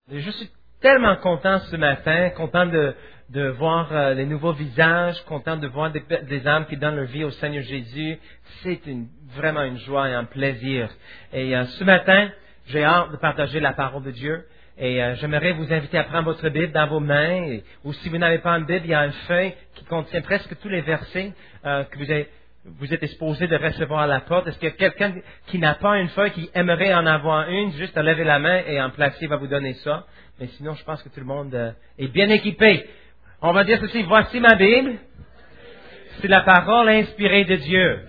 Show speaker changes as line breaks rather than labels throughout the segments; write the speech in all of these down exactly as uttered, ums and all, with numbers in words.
Je suis tellement content ce matin, content de, de voir euh, les nouveaux visages, content de voir des, des âmes qui donnent leur vie au Seigneur Jésus. C'est une, vraiment une joie et un plaisir. Et euh, ce matin, j'ai hâte de partager la parole de Dieu. Et euh, j'aimerais vous inviter à prendre votre Bible dans vos mains. Et, ou si vous n'avez pas une Bible, il y a une feuille qui contient presque tous les versets euh, que vous avez. Vous êtes exposé de recevoir à la porte. Est-ce qu'il y a quelqu'un qui n'a pas une feuille, qui aimerait en avoir une, juste à lever la main et un placier va vous donner ça. Mais sinon, je pense que tout le monde euh, est bien équipé. On va dire ceci, voici ma Bible. C'est la parole inspirée de Dieu.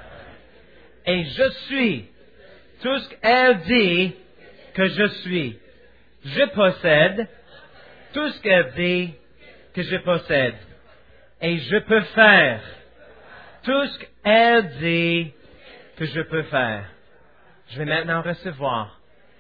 Et je suis tout ce qu'elle dit que je suis. Je possède tout ce qu'elle dit que je possède. Et je peux faire tout ce qu'elle dit que je peux faire. Je vais maintenant recevoir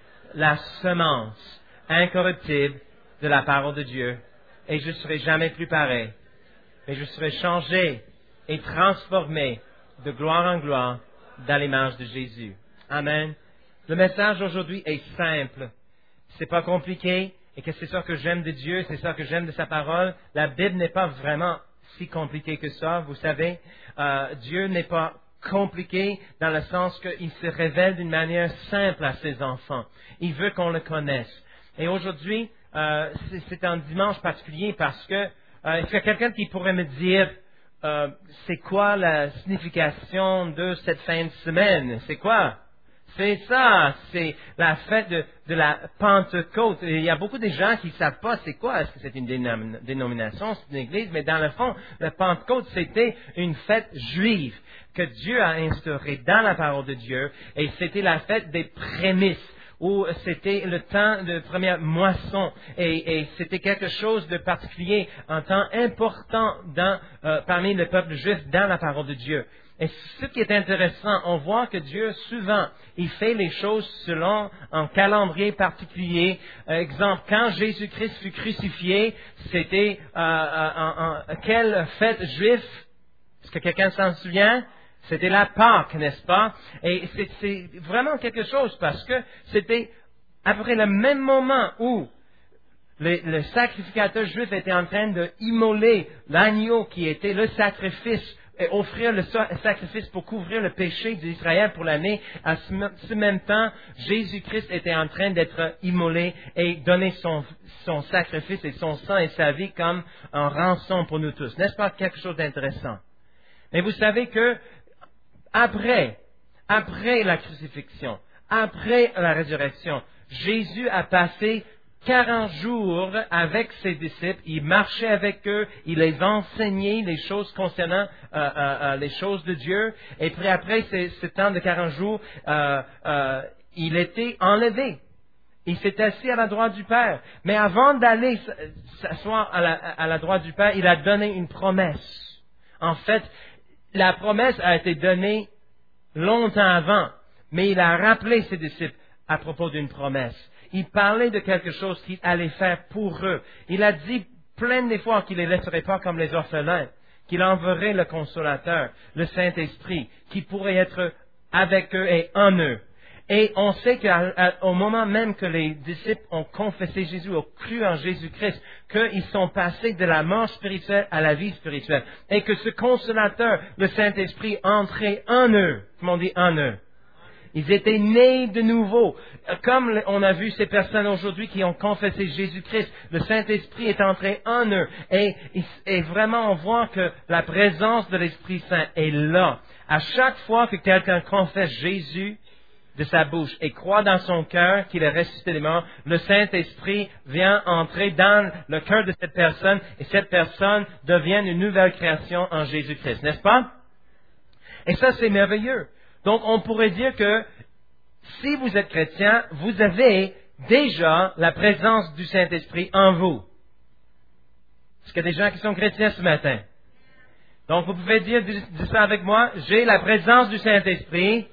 la semence incorruptible de la parole de Dieu. Et je ne serai jamais plus pareil. Et je serai changé et transformé de gloire en gloire dans l'image de Jésus. Amen. Le message aujourd'hui est simple. C'est pas compliqué. Et que c'est ça que j'aime de Dieu, c'est ça que j'aime de sa parole. La Bible n'est pas vraiment si compliqué que ça, vous savez. Euh, Dieu n'est pas compliqué dans le sens qu'il se révèle d'une manière simple à ses enfants. Il veut qu'on le connaisse. Et aujourd'hui, euh, c'est, c'est un dimanche particulier parce que euh, est-ce qu'il y a quelqu'un qui pourrait me dire euh, c'est quoi la signification de cette fin de semaine? C'est quoi? C'est ça, c'est la fête de, de la Pentecôte. Et il y a beaucoup de gens qui ne savent pas c'est quoi. Est-ce que c'est une dénom- dénomination, c'est une église? Mais dans le fond, la Pentecôte, c'était une fête juive que Dieu a instaurée dans la parole de Dieu. Et c'était la fête des prémices, où c'était le temps de première moisson. Et, et c'était quelque chose de particulier, un temps important dans, euh, parmi le peuple juif dans la parole de Dieu. Et ce qui est intéressant, on voit que Dieu, souvent, il fait les choses selon un calendrier particulier. Euh, exemple, quand Jésus-Christ fut crucifié, c'était euh, euh, euh, quelle fête juive? Est-ce que quelqu'un s'en souvient? C'était la Pâque, n'est-ce pas? Et c'est, c'est vraiment quelque chose parce que c'était après le même moment où le, le sacrificateur juif était en train de immoler l'agneau qui était le sacrifice et offrir le sacrifice pour couvrir le péché d'Israël pour l'année. À ce, ce même temps, Jésus-Christ était en train d'être immolé et donner son, son sacrifice et son sang et sa vie comme un rançon pour nous tous. N'est-ce pas quelque chose d'intéressant? Mais vous savez que après, après la crucifixion, après la résurrection, Jésus a passé quarante jours avec ses disciples, il marchait avec eux, il les enseignait les choses concernant euh, euh, euh, les choses de Dieu, et puis après ce, ce temps de quarante jours, euh, euh, il était enlevé. Il s'est assis à la droite du Père. Mais avant d'aller s'asseoir à la, à la droite du Père, il a donné une promesse. En fait, la promesse a été donnée longtemps avant, mais il a rappelé ses disciples à propos d'une promesse. Il parlait de quelque chose qu'il allait faire pour eux. Il a dit plein de fois qu'il ne les laisserait pas comme les orphelins, qu'il enverrait le Consolateur, le Saint-Esprit, qui pourrait être avec eux et en eux. Et on sait qu'au moment même que les disciples ont confessé Jésus, ont cru en Jésus-Christ, qu'ils sont passés de la mort spirituelle à la vie spirituelle. Et que ce Consolateur, le Saint-Esprit, entrait en eux. Comment on dit en eux? Ils étaient nés de nouveau. Comme on a vu ces personnes aujourd'hui qui ont confessé Jésus-Christ, le Saint-Esprit est entré en eux. Et, et vraiment, on voit que la présence de l'Esprit Saint est là. À chaque fois que quelqu'un confesse Jésus de sa bouche et croit dans son cœur qu'il est ressuscité des morts, le Saint-Esprit vient entrer dans le cœur de cette personne et cette personne devient une nouvelle création en Jésus-Christ. N'est-ce pas? Et ça, c'est merveilleux. Donc, on pourrait dire que si vous êtes chrétien, vous avez déjà la présence du Saint-Esprit en vous. Est-ce qu'il y a des gens qui sont chrétiens ce matin? Donc, vous pouvez dire, dire ça avec moi, j'ai la présence du Saint-Esprit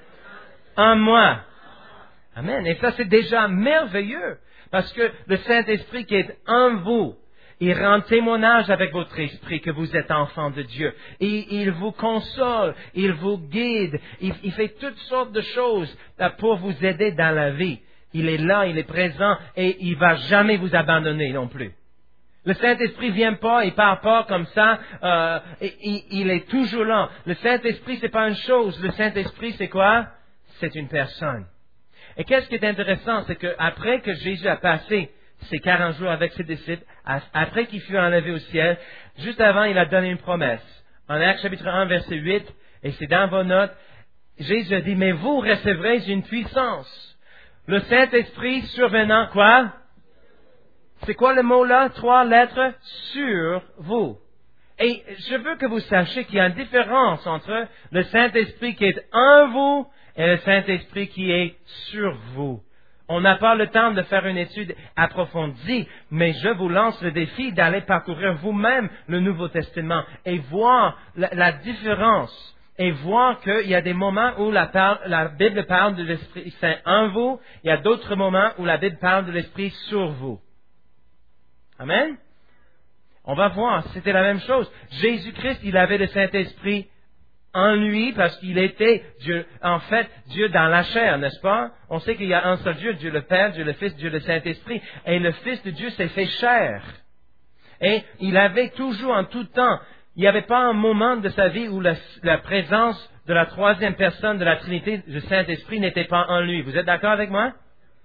en moi. Amen. Et ça, c'est déjà merveilleux, parce que le Saint-Esprit qui est en vous, il rend témoignage avec votre esprit que vous êtes enfant de Dieu. Et il vous console, il vous guide, il, il fait toutes sortes de choses pour vous aider dans la vie. il est là, il est présent et il va jamais vous abandonner non plus. Le Saint-Esprit vient pas, il part pas comme ça, euh, et, il, il est toujours là. Le Saint-Esprit, c'est pas une chose. Le Saint-Esprit, c'est quoi? C'est une personne. Et qu'est-ce qui est intéressant, c'est qu'après que Jésus a passé ces quarante jours avec ses disciples, après qu'il fut enlevé au ciel, juste avant, il a donné une promesse. En Actes chapitre un, verset huit, et c'est dans vos notes, Jésus a dit, mais vous recevrez une puissance. Le Saint-Esprit survenant, quoi? C'est quoi le mot là? Trois lettres, sur vous. Et je veux que vous sachiez qu'il y a une différence entre le Saint-Esprit qui est en vous et le Saint-Esprit qui est sur vous. On n'a pas le temps de faire une étude approfondie, mais je vous lance le défi d'aller parcourir vous-même le Nouveau Testament et voir la, la différence. Et voir qu'il y a des moments où la, par, la Bible parle de l'Esprit Saint en vous, il y a d'autres moments où la Bible parle de l'Esprit sur vous. Amen? On va voir, c'était la même chose. Jésus-Christ, il avait le Saint-Esprit en lui parce qu'il était Dieu, en fait, Dieu dans la chair, n'est-ce pas? On sait qu'il y a un seul Dieu, Dieu le Père, Dieu le Fils, Dieu le Saint-Esprit. Et le Fils de Dieu s'est fait chair. Et il avait toujours en tout temps, il n'y avait pas un moment de sa vie où la, la présence de la troisième personne de la Trinité, le Saint-Esprit, n'était pas en lui. Vous êtes d'accord avec moi?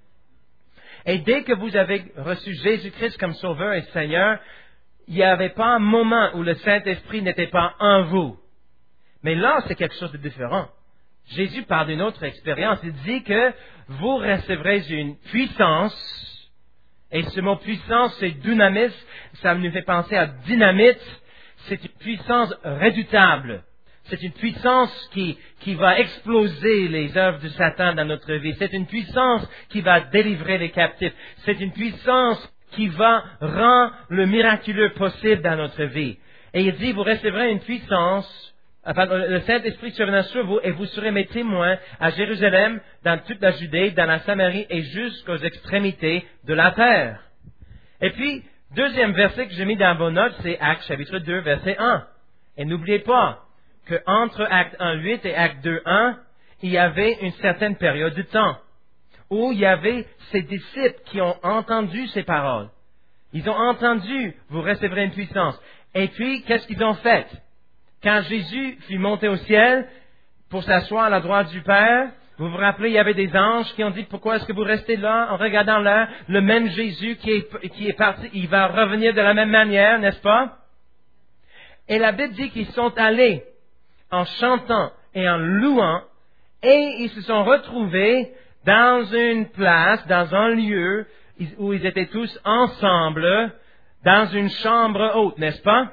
Et dès que vous avez reçu Jésus-Christ comme Sauveur et Seigneur, il n'y avait pas un moment où le Saint-Esprit n'était pas en vous. Mais là, c'est quelque chose de différent. Jésus parle d'une autre expérience. Il dit que vous recevrez une puissance, et ce mot puissance, c'est dynamis, ça nous fait penser à dynamite, c'est une puissance redoutable. C'est une puissance qui, qui va exploser les œuvres de Satan dans notre vie. C'est une puissance qui va délivrer les captifs. C'est une puissance qui va rendre le miraculeux possible dans notre vie. Et il dit, vous recevrez une puissance, enfin, le Saint-Esprit surviendra sur vous et vous serez mes témoins à Jérusalem, dans toute la Judée, dans la Samarie et jusqu'aux extrémités de la terre. Et puis, deuxième verset que j'ai mis dans vos notes, c'est Actes chapitre deux, verset un. Et n'oubliez pas que entre Acte un, huit et Acte deux, un, il y avait une certaine période de temps où il y avait ces disciples qui ont entendu ces paroles. Ils ont entendu, vous recevrez une puissance. Et puis, qu'est-ce qu'ils ont fait? Quand Jésus fut monté au ciel pour s'asseoir à la droite du Père, vous vous rappelez, il y avait des anges qui ont dit, pourquoi est-ce que vous restez là en regardant l'heure? Le même Jésus qui est, qui est parti, il va revenir de la même manière, n'est-ce pas? Et la Bible dit qu'ils sont allés en chantant et en louant, et ils se sont retrouvés dans une place, dans un lieu où ils étaient tous ensemble, dans une chambre haute, n'est-ce pas?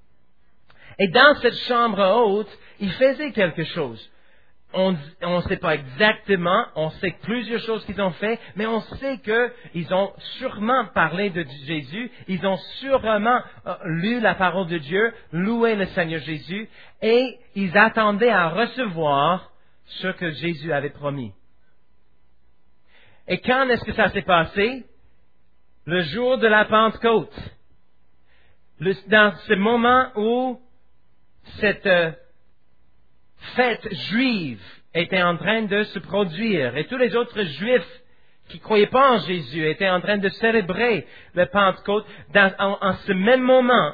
Et dans cette chambre haute, ils faisaient quelque chose. On ne sait pas exactement, on sait plusieurs choses qu'ils ont fait, mais on sait qu'ils ont sûrement parlé de Jésus, ils ont sûrement euh, lu la parole de Dieu, loué le Seigneur Jésus, et ils attendaient à recevoir ce que Jésus avait promis. Et quand est-ce que ça s'est passé? Le jour de la Pentecôte. Le, dans ce moment où cette euh, fête juive était en train de se produire et tous les autres juifs qui ne croyaient pas en Jésus étaient en train de célébrer le Pentecôte. Dans, en, en ce même moment,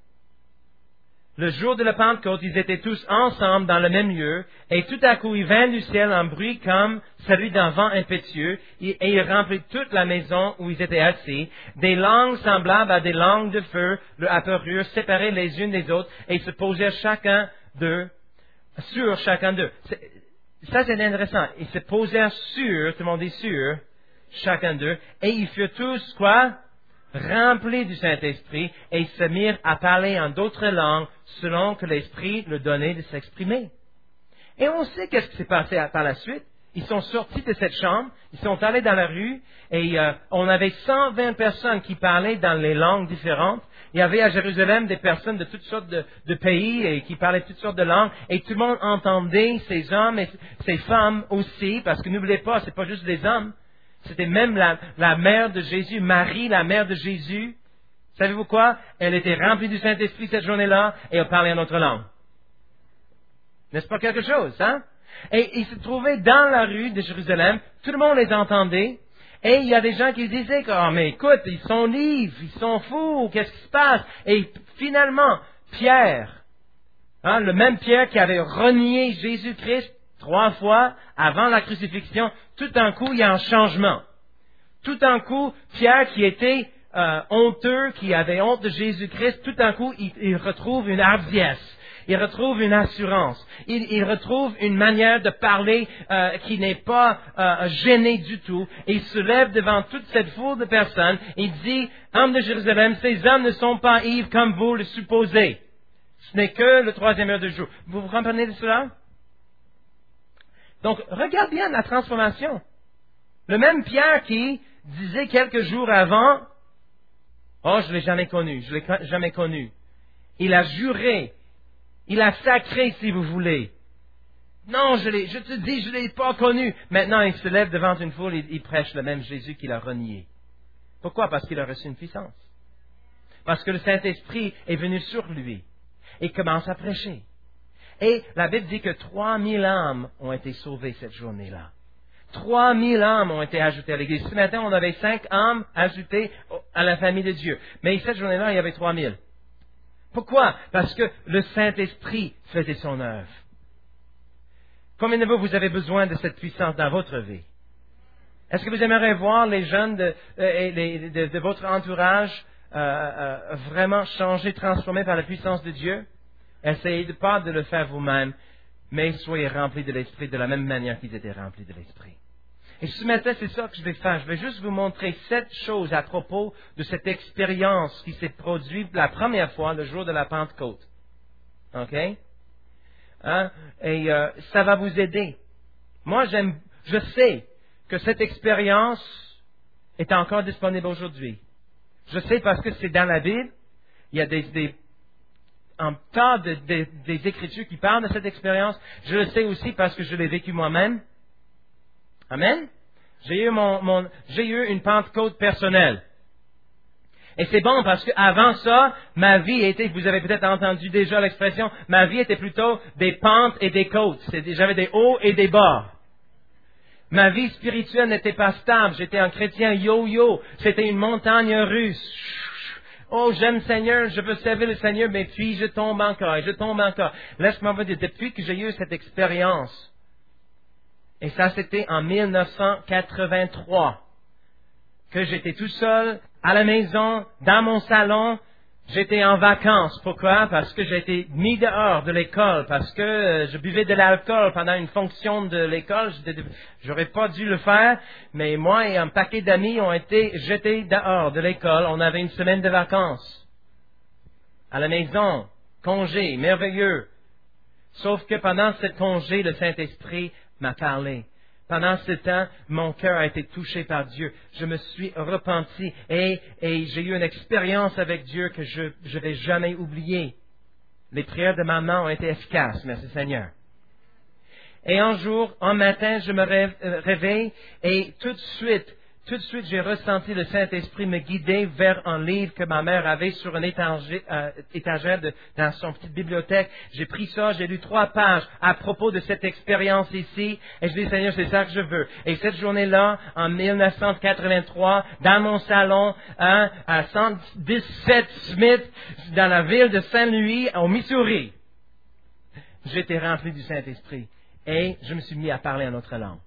le jour de la Pentecôte, ils étaient tous ensemble dans le même lieu et tout à coup, il vint du ciel un bruit comme celui d'un vent impétueux et, et il remplit toute la maison où ils étaient assis. Des langues semblables à des langues de feu leur apparurent, séparées les unes des autres et se posèrent chacun d'eux sur chacun d'eux. C'est, ça, c'est intéressant. Ils se posèrent sur, tout le monde dit sur, chacun d'eux, et ils furent tous, quoi? Remplis du Saint-Esprit, et ils se mirent à parler en d'autres langues, selon que l'Esprit leur donnait de s'exprimer. Et on sait qu'est-ce qui s'est passé par la suite. Ils sont sortis de cette chambre, ils sont allés dans la rue, et euh, on avait cent vingt personnes qui parlaient dans les langues différentes. Il y avait à Jérusalem des personnes de toutes sortes de, de pays et qui parlaient toutes sortes de langues, et tout le monde entendait ces hommes et ces femmes aussi, parce que n'oubliez pas, c'est pas juste des hommes, c'était même la, la mère de Jésus, Marie, la mère de Jésus. Savez-vous quoi? Elle était remplie du Saint-Esprit cette journée-là, et elle parlait en autre langue. N'est-ce pas quelque chose, hein? Et ils se trouvaient dans la rue de Jérusalem, tout le monde les entendait, Et il y a des gens qui disaient, oh, mais écoute, ils sont livres, ils sont fous, qu'est-ce qui se passe? Et finalement, Pierre, hein, le même Pierre qui avait renié Jésus-Christ trois fois avant la crucifixion, tout d'un coup, il y a un changement. Tout d'un coup, Pierre qui était euh, honteux, qui avait honte de Jésus-Christ, tout d'un coup, il, il retrouve une hardiesse. Il retrouve une assurance. Il, il retrouve une manière de parler euh, qui n'est pas euh, gênée du tout. Et il se lève devant toute cette foule de personnes et il dit, « Hommes de Jérusalem, ces hommes ne sont pas ivres comme vous le supposez. Ce n'est que le troisième heure du jour. » Vous vous comprenez de cela? Donc, regarde bien la transformation. Le même Pierre qui disait quelques jours avant, « Oh, je ne l'ai jamais connu, je ne l'ai jamais connu. » Il a juré. Il a sacré, si vous voulez. Non, je, l'ai, je te dis, je ne l'ai pas connu. Maintenant, il se lève devant une foule et il prêche le même Jésus qu'il a renié. Pourquoi? Parce qu'il a reçu une puissance. Parce que le Saint-Esprit est venu sur lui et commence à prêcher. Et la Bible dit que trois mille âmes ont été sauvées cette journée-là. Trois mille âmes ont été ajoutées à l'Église. Ce matin, on avait cinq âmes ajoutées à la famille de Dieu. Mais cette journée-là, il y avait trois mille. Pourquoi? Parce que le Saint-Esprit faisait son œuvre. Combien de vous, vous avez besoin de cette puissance dans votre vie? Est-ce que vous aimeriez voir les jeunes de, euh, les, de, de votre entourage euh, euh, vraiment changer, transformés par la puissance de Dieu? Essayez de pas de le faire vous-même, mais soyez remplis de l'Esprit de la même manière qu'ils étaient remplis de l'Esprit. Et ce matin, c'est ça que je vais faire. Je vais juste vous montrer sept choses à propos de cette expérience qui s'est produite la première fois le jour de la Pentecôte. OK? Hein? Et euh, ça va vous aider. Moi, j'aime, je sais que cette expérience est encore disponible aujourd'hui. Je sais parce que c'est dans la Bible. Il y a des, des un tas de, de, des Écritures qui parlent de cette expérience. Je le sais aussi parce que je l'ai vécu moi-même. Amen? J'ai eu, mon, mon, j'ai eu une Pentecôte personnelle. Et c'est bon parce qu'avant ça, ma vie était, vous avez peut-être entendu déjà l'expression, ma vie était plutôt des pentes et des côtes. C'était, j'avais des hauts et des bas. Ma vie spirituelle n'était pas stable. J'étais un chrétien yo-yo. C'était une montagne russe. Oh, j'aime le Seigneur, je veux servir le Seigneur, mais puis je tombe encore et je tombe encore. Laisse-moi vous dire, depuis que j'ai eu cette expérience, et ça, c'était en mille neuf cent quatre-vingt-trois, que j'étais tout seul, à la maison, dans mon salon. J'étais en vacances. Pourquoi? Parce que j'ai été mis dehors de l'école, parce que euh, je buvais de l'alcool pendant une fonction de l'école. J'aurais pas dû le faire, mais moi et un paquet d'amis ont été jetés dehors de l'école. On avait une semaine de vacances. À la maison, congé, merveilleux. Sauf que pendant ce congé, le Saint-Esprit m'a parlé. Pendant ce temps, mon cœur a été touché par Dieu. Je me suis repenti et, et j'ai eu une expérience avec Dieu que je ne vais jamais oublier. Les prières de maman ont été efficaces, merci Seigneur. Et un jour, un matin, je me rêve, euh, réveille et tout de suite, tout de suite, j'ai ressenti le Saint-Esprit me guider vers un livre que ma mère avait sur une étagère, euh, étagère de, dans son petite bibliothèque. J'ai pris ça, j'ai lu trois pages à propos de cette expérience ici. Et je dis, Seigneur, c'est ça que je veux. Et cette journée-là, en mille neuf cent quatre-vingt-trois, dans mon salon, hein, à cent dix-sept Smith, dans la ville de Saint-Louis, au Missouri, j'étais rempli du Saint-Esprit. Et je me suis mis à parler en autre langue.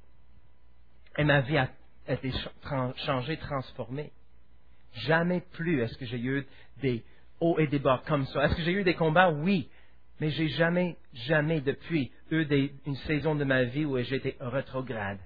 Et ma vie a été changée, transformée. Jamais plus est-ce que j'ai eu des hauts et des bas comme ça. Est-ce que j'ai eu des combats? Oui. Mais j'ai jamais, jamais depuis eu des, une saison de ma vie où j'ai été rétrograde.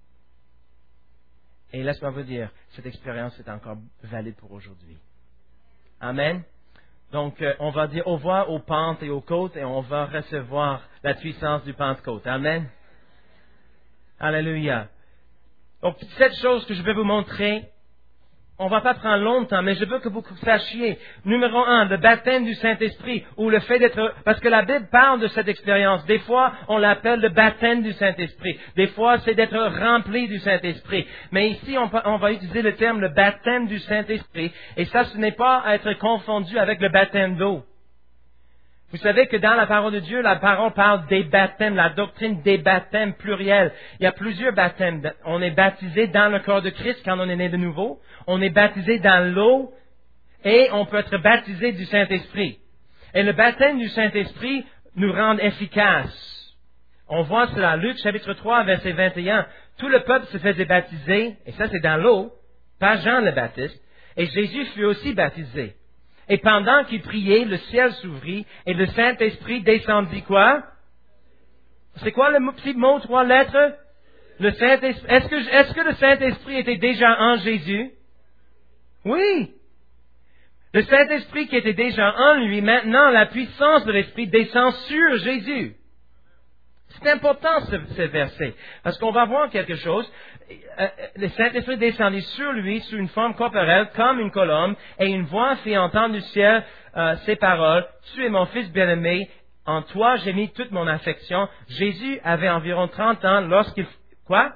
Et laisse-moi vous dire, cette expérience est encore valide pour aujourd'hui. Amen. Donc, euh, on va dire au revoir aux pentes et aux côtes et on va recevoir la puissance du Pentecôte. Amen. Alléluia. Donc, cette chose que je vais vous montrer, on ne va pas prendre longtemps, mais je veux que vous sachiez, numéro un, le baptême du Saint-Esprit, ou le fait d'être, parce que la Bible parle de cette expérience. Des fois, on l'appelle le baptême du Saint-Esprit. Des fois, c'est d'être rempli du Saint-Esprit. Mais ici, on, on va utiliser le terme le baptême du Saint-Esprit, et ça, ce n'est pas à être confondu avec le baptême d'eau. Vous savez que dans la parole de Dieu, la parole parle des baptêmes, la doctrine des baptêmes pluriels. Il y a plusieurs baptêmes. On est baptisé dans le corps de Christ quand on est né de nouveau. On est baptisé dans l'eau et on peut être baptisé du Saint-Esprit. Et le baptême du Saint-Esprit nous rend efficaces. On voit cela, Luc chapitre trois, verset vingt et un. Tout le peuple se faisait baptiser, et ça c'est dans l'eau, par Jean le Baptiste, et Jésus fut aussi baptisé. Et pendant qu'il priait, le ciel s'ouvrit, et le Saint-Esprit descendit quoi? C'est quoi le petit mot, trois lettres? Le Saint-Esprit. Est-ce que, est-ce que le Saint-Esprit était déjà en Jésus? Oui. Le Saint-Esprit qui était déjà en lui, maintenant la puissance de l'Esprit descend sur Jésus. C'est important ce, ce verset, parce qu'on va voir quelque chose. Le Saint-Esprit descendit sur lui sous une forme corporelle, comme une colombe, et une voix fit entendre du ciel euh, ces paroles. Tu es mon fils bien-aimé, en toi j'ai mis toute mon affection. Jésus avait environ trente ans lorsqu'il... Quoi?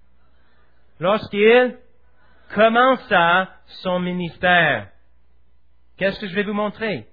Lorsqu'il commença son ministère. Qu'est-ce que je vais vous montrer?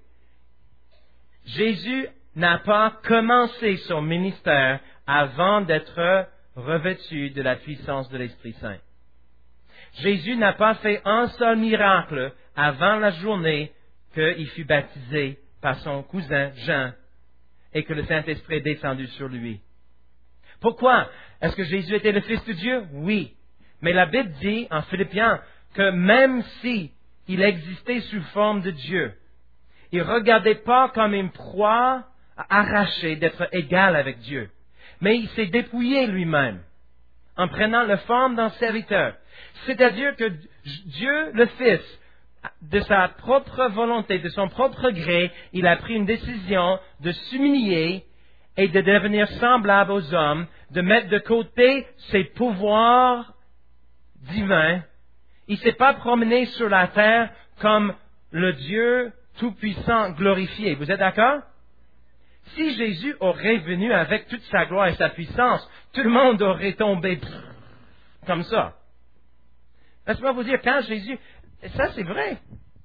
Jésus n'a pas commencé son ministère avant d'être revêtu de la puissance de l'Esprit Saint. Jésus n'a pas fait un seul miracle avant la journée qu'il fut baptisé par son cousin Jean et que le Saint-Esprit est descendu sur lui. Pourquoi? Est-ce que Jésus était le Fils de Dieu? Oui. Mais la Bible dit en Philippiens que même si il existait sous forme de Dieu, il ne regardait pas comme une proie arrachée d'être égal avec Dieu. Mais il s'est dépouillé lui-même en prenant la forme d'un serviteur. C'est-à-dire que Dieu, le Fils, de sa propre volonté, de son propre gré, il a pris une décision de s'humilier et de devenir semblable aux hommes, de mettre de côté ses pouvoirs divins. Il ne s'est pas promené sur la terre comme le Dieu tout-puissant glorifié. Vous êtes d'accord? Si Jésus aurait venu avec toute sa gloire et sa puissance, tout le monde aurait tombé comme ça. Laissez-moi vous dire, quand Jésus... Ça, c'est vrai.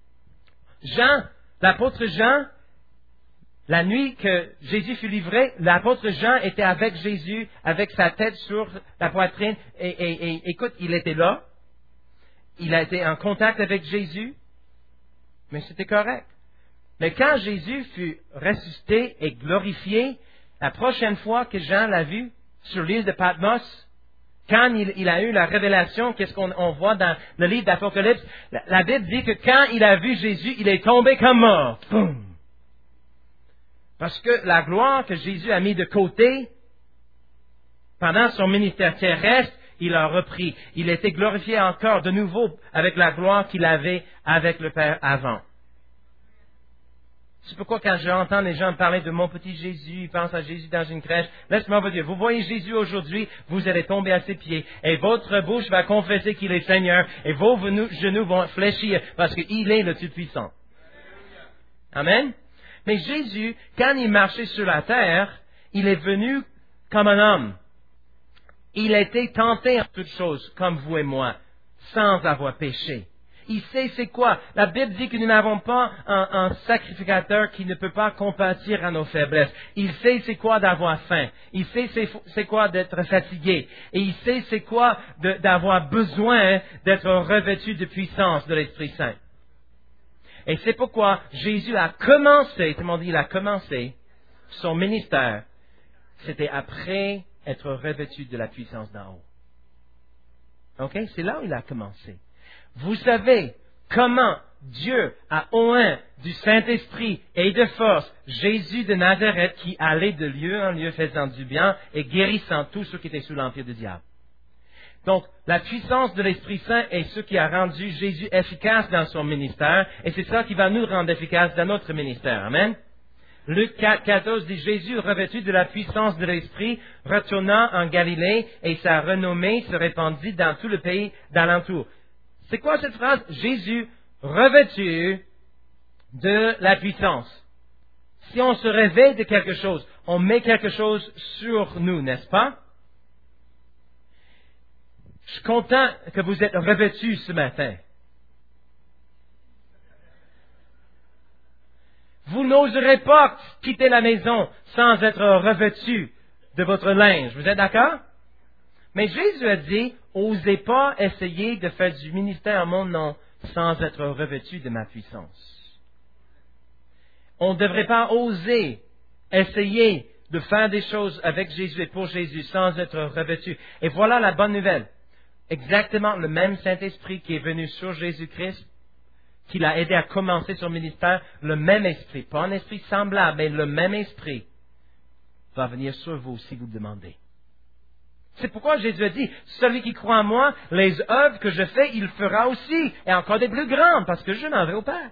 Jean, l'apôtre Jean, la nuit que Jésus fut livré, l'apôtre Jean était avec Jésus, avec sa tête sur la poitrine, et, et, et écoute, il était là. Il a été en contact avec Jésus, mais c'était correct. Mais quand Jésus fut ressuscité et glorifié, la prochaine fois que Jean l'a vu sur l'île de Patmos, quand il, il a eu la révélation, qu'est-ce qu'on on voit dans le livre d'Apocalypse, la, la Bible dit que quand il a vu Jésus, il est tombé comme mort. Boum! Parce que la gloire que Jésus a mis de côté, pendant son ministère terrestre, il a repris. Il était glorifié encore de nouveau avec la gloire qu'il avait avec le Père avant. C'est pourquoi quand j'entends les gens parler de mon petit Jésus, ils pensent à Jésus dans une crèche. Laisse-moi vous dire, vous voyez Jésus aujourd'hui, vous allez tomber à ses pieds, et votre bouche va confesser qu'il est Seigneur, et vos genoux vont fléchir, parce qu'il est le Tout-Puissant. Amen. Mais Jésus, quand il marchait sur la terre, il est venu comme un homme. Il a été tenté en toutes choses, comme vous et moi, sans avoir péché. Il sait c'est quoi. La Bible dit que nous n'avons pas un, un sacrificateur qui ne peut pas compatir à nos faiblesses. Il sait c'est quoi d'avoir faim. Il sait c'est, c'est quoi d'être fatigué. Et il sait c'est quoi de, d'avoir besoin d'être revêtu de puissance de l'Esprit Saint. Et c'est pourquoi Jésus a commencé, tout le monde dit, il a commencé son ministère. C'était après être revêtu de la puissance d'en haut. OK? C'est là où il a commencé. Vous savez comment Dieu a oint du Saint-Esprit et de force Jésus de Nazareth qui allait de lieu en lieu faisant du bien et guérissant tous ceux qui étaient sous l'empire du diable. Donc, la puissance de l'Esprit Saint est ce qui a rendu Jésus efficace dans son ministère et c'est ça qui va nous rendre efficaces dans notre ministère. Amen. Luc quatre, quatorze dit, Jésus, revêtu de la puissance de l'Esprit, retourna en Galilée et sa renommée se répandit dans tout le pays d'alentour. C'est quoi cette phrase? Jésus, revêtu de la puissance. Si on se réveille de quelque chose, on met quelque chose sur nous, n'est-ce pas? Je suis content que vous êtes revêtus ce matin. Vous n'oserez pas quitter la maison sans être revêtus de votre linge. Vous êtes d'accord? Mais Jésus a dit, osez pas essayer de faire du ministère en mon nom sans être revêtus de ma puissance. On ne devrait pas oser essayer de faire des choses avec Jésus et pour Jésus sans être revêtus. Et voilà la bonne nouvelle. Exactement le même Saint-Esprit qui est venu sur Jésus-Christ, qui l'a aidé à commencer son ministère, le même esprit, pas un esprit semblable, mais le même esprit va venir sur vous si vous le demandez. C'est pourquoi Jésus a dit, celui qui croit en moi, les œuvres que je fais, il fera aussi, et encore des plus grandes, parce que je m'en vais au Père.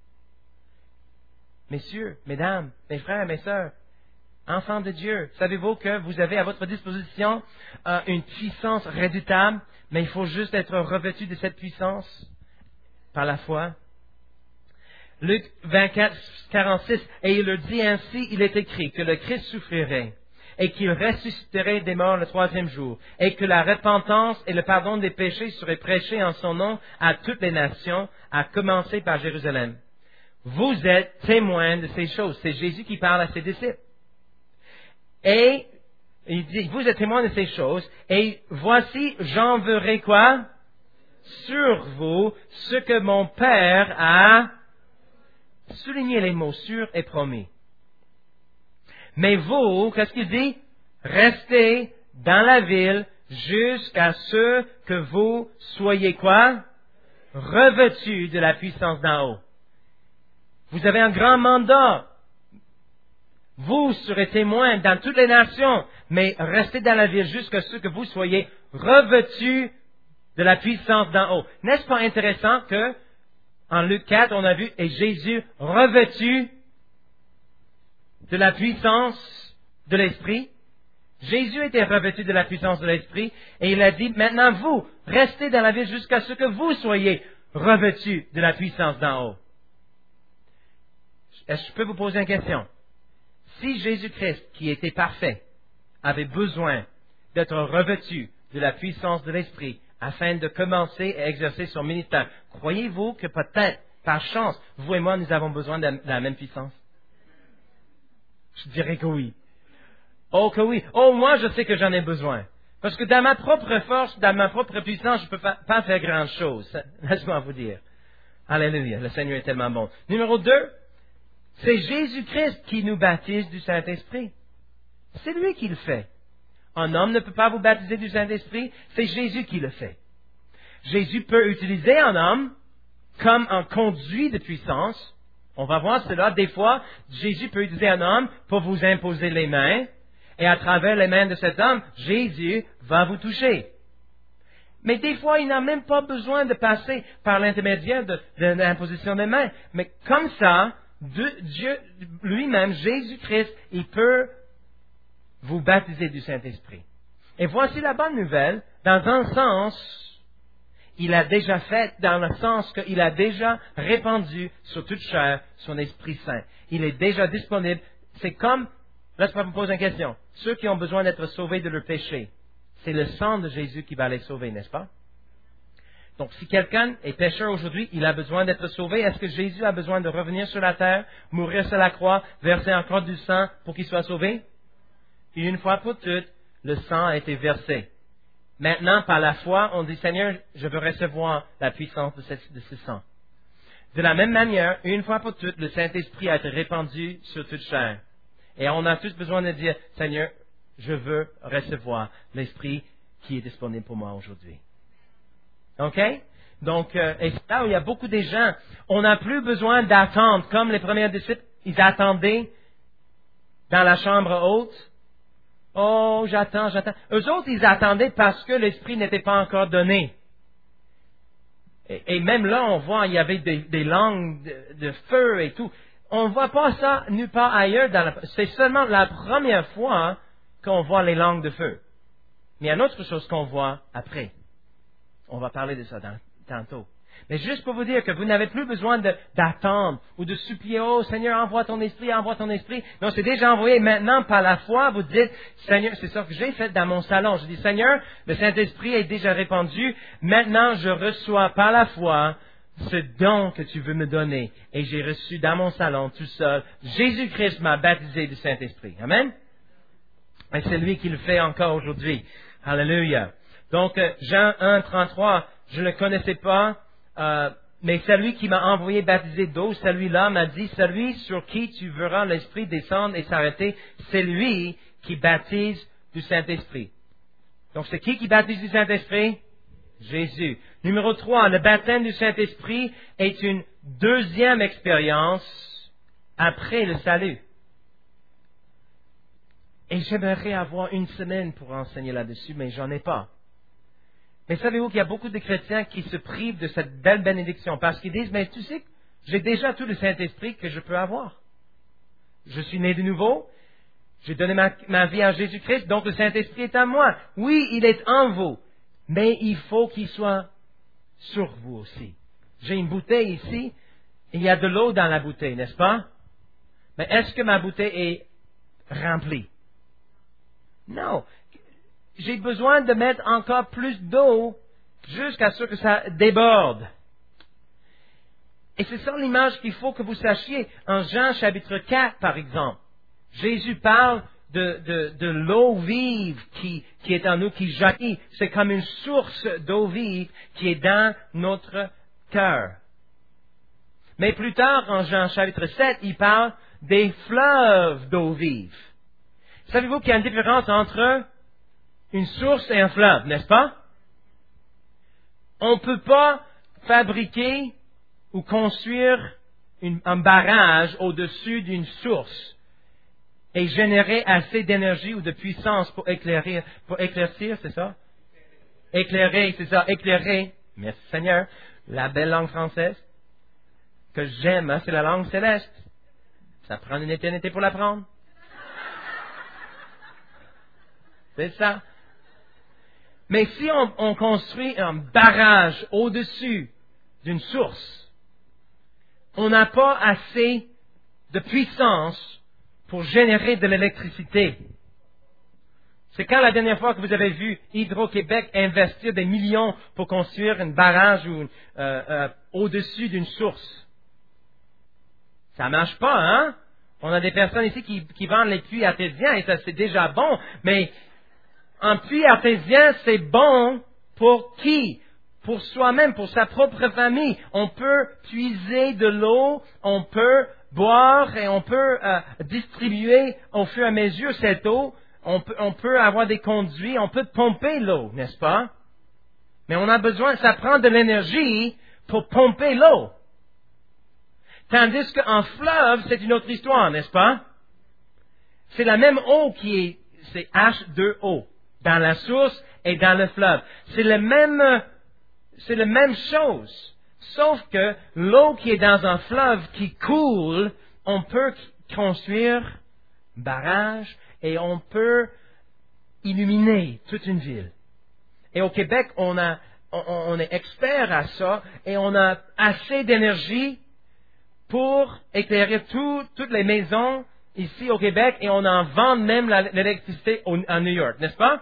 Messieurs, mesdames, mes frères, mes sœurs, enfants de Dieu, savez-vous que vous avez à votre disposition euh, une puissance redoutable, mais il faut juste être revêtu de cette puissance par la foi. Luc vingt-quatre, quarante-six, et il leur dit ainsi, il est écrit que le Christ souffrirait, et qu'il ressusciterait des morts le troisième jour, et que la repentance et le pardon des péchés seraient prêchés en son nom à toutes les nations, à commencer par Jérusalem. Vous êtes témoins de ces choses. C'est Jésus qui parle à ses disciples. Et il dit, vous êtes témoins de ces choses, et voici, j'enverrai quoi? Sur vous ce que mon Père a souligné les mots sur et promis. Mais vous, qu'est-ce qu'il dit? Restez dans la ville jusqu'à ce que vous soyez quoi? Revêtus de la puissance d'en haut. Vous avez un grand mandat. Vous serez témoins dans toutes les nations, mais restez dans la ville jusqu'à ce que vous soyez revêtus de la puissance d'en haut. N'est-ce pas intéressant que, en Luc quatre, on a vu, et Jésus revêtu de la puissance de l'Esprit. Jésus était revêtu de la puissance de l'Esprit, et il a dit, maintenant vous, restez dans la ville jusqu'à ce que vous soyez revêtus de la puissance d'en haut. Est-ce que je peux vous poser une question? Si Jésus-Christ, qui était parfait, avait besoin d'être revêtu de la puissance de l'Esprit afin de commencer à exercer son ministère, croyez-vous que peut-être, par chance, vous et moi, nous avons besoin de la même puissance? Je dirais que oui. Oh que oui. Oh, moi, je sais que j'en ai besoin. Parce que dans ma propre force, dans ma propre puissance, je ne peux pas, pas faire grand-chose. Laisse-moi vous dire. Alléluia. Le Seigneur est tellement bon. Numéro deux. C'est Jésus-Christ qui nous baptise du Saint-Esprit. C'est lui qui le fait. Un homme ne peut pas vous baptiser du Saint-Esprit, c'est Jésus qui le fait. Jésus peut utiliser un homme comme un conduit de puissance. On va voir cela. Des fois, Jésus peut utiliser un homme pour vous imposer les mains, et à travers les mains de cet homme, Jésus va vous toucher. Mais des fois, il n'a même pas besoin de passer par l'intermédiaire de, de l'imposition des mains. Mais comme ça, de Dieu lui-même, Jésus-Christ, il peut vous baptiser du Saint-Esprit. Et voici la bonne nouvelle. Dans un sens, il a déjà fait, dans le sens qu'il a déjà répandu sur toute chair son Esprit Saint. Il est déjà disponible. C'est comme, laisse-moi vous poser une question. Ceux qui ont besoin d'être sauvés de leur péché, c'est le sang de Jésus qui va les sauver, n'est-ce pas? Donc, si quelqu'un est pécheur aujourd'hui, il a besoin d'être sauvé. Est-ce que Jésus a besoin de revenir sur la terre, mourir sur la croix, verser encore du sang pour qu'il soit sauvé? Et une fois pour toutes, le sang a été versé. Maintenant, par la foi, on dit, Seigneur, je veux recevoir la puissance de ce, de ce sang. De la même manière, une fois pour toutes, le Saint-Esprit a été répandu sur toute chair. Et on a tous besoin de dire, Seigneur, je veux recevoir l'Esprit qui est disponible pour moi aujourd'hui. OK? Donc, euh, et c'est là où il y a beaucoup de gens. On n'a plus besoin d'attendre, comme les premiers disciples, ils attendaient dans la chambre haute. Oh, j'attends, j'attends. Eux autres, ils attendaient parce que l'Esprit n'était pas encore donné. Et, et même là, on voit, il y avait des, des langues de, de feu et tout. On ne voit pas ça nulle part ailleurs. Dans la, c'est seulement la première fois qu'on voit les langues de feu. Mais il y a une autre chose qu'on voit après. On va parler de ça dans, tantôt. Mais juste pour vous dire que vous n'avez plus besoin de, d'attendre ou de supplier, oh Seigneur, envoie ton esprit, envoie ton esprit. Non, c'est déjà envoyé. Maintenant, par la foi, vous dites, Seigneur, c'est ça que j'ai fait dans mon salon. Je dis, Seigneur, le Saint-Esprit est déjà répandu. Maintenant, je reçois par la foi ce don que tu veux me donner. Et j'ai reçu dans mon salon tout seul. Jésus-Christ m'a baptisé du Saint-Esprit. Amen. Et c'est lui qui le fait encore aujourd'hui. Alléluia. Donc, euh, Jean un, trente-trois, je ne le connaissais pas, euh, mais celui qui m'a envoyé baptiser d'eau, celui-là m'a dit, celui sur qui tu verras l'Esprit descendre et s'arrêter, c'est lui qui baptise du Saint-Esprit. Donc, c'est qui qui baptise du Saint-Esprit? Jésus. Numéro trois, le baptême du Saint-Esprit est une deuxième expérience après le salut. Et j'aimerais avoir une semaine pour enseigner là-dessus, mais j'en ai pas. Mais savez-vous qu'il y a beaucoup de chrétiens qui se privent de cette belle bénédiction parce qu'ils disent, mais tu sais, j'ai déjà tout le Saint-Esprit que je peux avoir. Je suis né de nouveau, j'ai donné ma, ma vie à Jésus-Christ, donc le Saint-Esprit est à moi. Oui, il est en vous, mais il faut qu'il soit sur vous aussi. J'ai une bouteille ici, et il y a de l'eau dans la bouteille, n'est-ce pas? Mais est-ce que ma bouteille est remplie? Non. J'ai besoin de mettre encore plus d'eau jusqu'à ce que ça déborde. Et c'est ça l'image qu'il faut que vous sachiez. En Jean chapitre quatre, par exemple, Jésus parle de, de, de l'eau vive qui, qui est en nous, qui jaillit. C'est comme une source d'eau vive qui est dans notre cœur. Mais plus tard, en Jean chapitre sept, il parle des fleuves d'eau vive. Savez-vous qu'il y a une différence entre une source et un fleuve, n'est-ce pas? On ne peut pas fabriquer ou construire une, un barrage au-dessus d'une source et générer assez d'énergie ou de puissance pour éclairer, pour éclaircir, c'est ça? Éclairer, c'est ça, éclairer. Merci Seigneur. La belle langue française que j'aime, hein, c'est la langue céleste. Ça prend une éternité pour l'apprendre. C'est ça. Mais si on, on construit un barrage au-dessus d'une source, on n'a pas assez de puissance pour générer de l'électricité. C'est quand la dernière fois que vous avez vu Hydro-Québec investir des millions pour construire un barrage ou, euh, euh, au-dessus d'une source? Ça marche pas, hein? On a des personnes ici qui, qui vendent les puits artésiens et ça c'est déjà bon, mais un puits artésien, c'est bon pour qui? Pour soi-même, pour sa propre famille. On peut puiser de l'eau, on peut boire et on peut euh, distribuer au fur et à mesure cette eau. On peut, on peut avoir des conduits, on peut pomper l'eau, n'est-ce pas? Mais on a besoin, ça prend de l'énergie pour pomper l'eau. Tandis qu'un fleuve, c'est une autre histoire, n'est-ce pas? C'est la même eau qui est, c'est H deux O. Dans la source et dans le fleuve. C'est le même, c'est la même chose. Sauf que l'eau qui est dans un fleuve qui coule, on peut construire un barrage et on peut illuminer toute une ville. Et au Québec, on a, on, on est expert à ça et on a assez d'énergie pour éclairer tout, toutes les maisons ici au Québec et on en vend même la, l'électricité au, à New York, n'est-ce pas?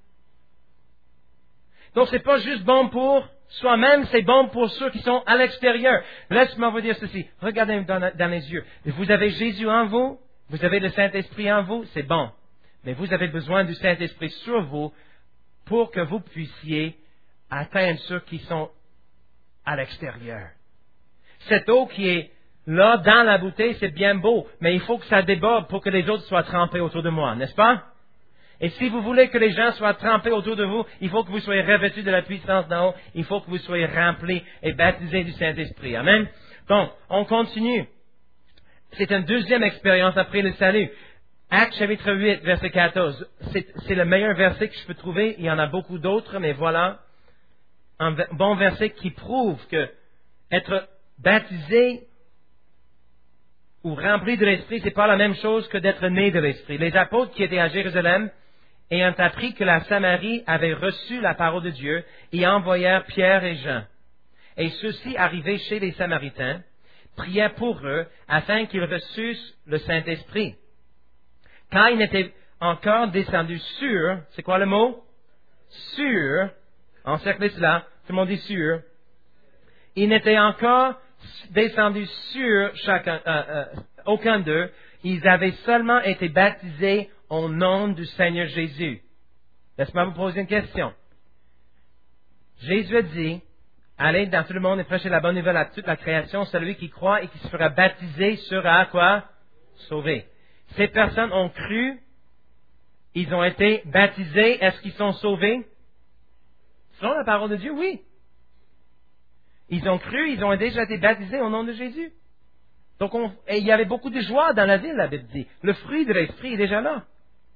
Donc c'est pas juste bon pour soi-même, c'est bon pour ceux qui sont à l'extérieur. Laisse-moi vous dire ceci. Regardez dans, dans les yeux. Vous avez Jésus en vous, vous avez le Saint-Esprit en vous, c'est bon. Mais vous avez besoin du Saint-Esprit sur vous pour que vous puissiez atteindre ceux qui sont à l'extérieur. Cette eau qui est là, dans la bouteille, c'est bien beau, mais il faut que ça déborde pour que les autres soient trempés autour de moi, n'est-ce pas? Et si vous voulez que les gens soient trempés autour de vous, il faut que vous soyez revêtus de la puissance d'en haut, il faut que vous soyez remplis et baptisés du Saint-Esprit. Amen? Donc, on continue. C'est une deuxième expérience après le salut. Actes chapitre huit, verset quatorze. C'est, c'est le meilleur verset que je peux trouver. Il y en a beaucoup d'autres, mais voilà un bon verset qui prouve que être baptisé ou rempli de l'Esprit, c'est pas la même chose que d'être né de l'Esprit. Les apôtres qui étaient à Jérusalem ayant appris que la Samarie avait reçu la parole de Dieu, y envoyèrent Pierre et Jean. Et ceux-ci, arrivés chez les Samaritains, prièrent pour eux afin qu'ils reçussent le Saint-Esprit. Quand ils n'étaient encore descendus sur, c'est quoi le mot? Sur, encerclez cela, tout le monde dit sur. Ils n'étaient encore descendus sur chacun, euh, euh, aucun d'eux. Ils avaient seulement été baptisés au nom du Seigneur Jésus. Laisse-moi vous poser une question. Jésus a dit, allez dans tout le monde et prêchez la bonne nouvelle à toute la création. Celui qui croit et qui se fera baptiser sera quoi? Sauvé. Ces personnes ont cru, ils ont été baptisés. Est-ce qu'ils sont sauvés? Selon la parole de Dieu, oui. Ils ont cru, ils ont déjà été baptisés au nom de Jésus. Donc, on, et il y avait beaucoup de joie dans la ville, la Bible dit. Le fruit de l'esprit est déjà là.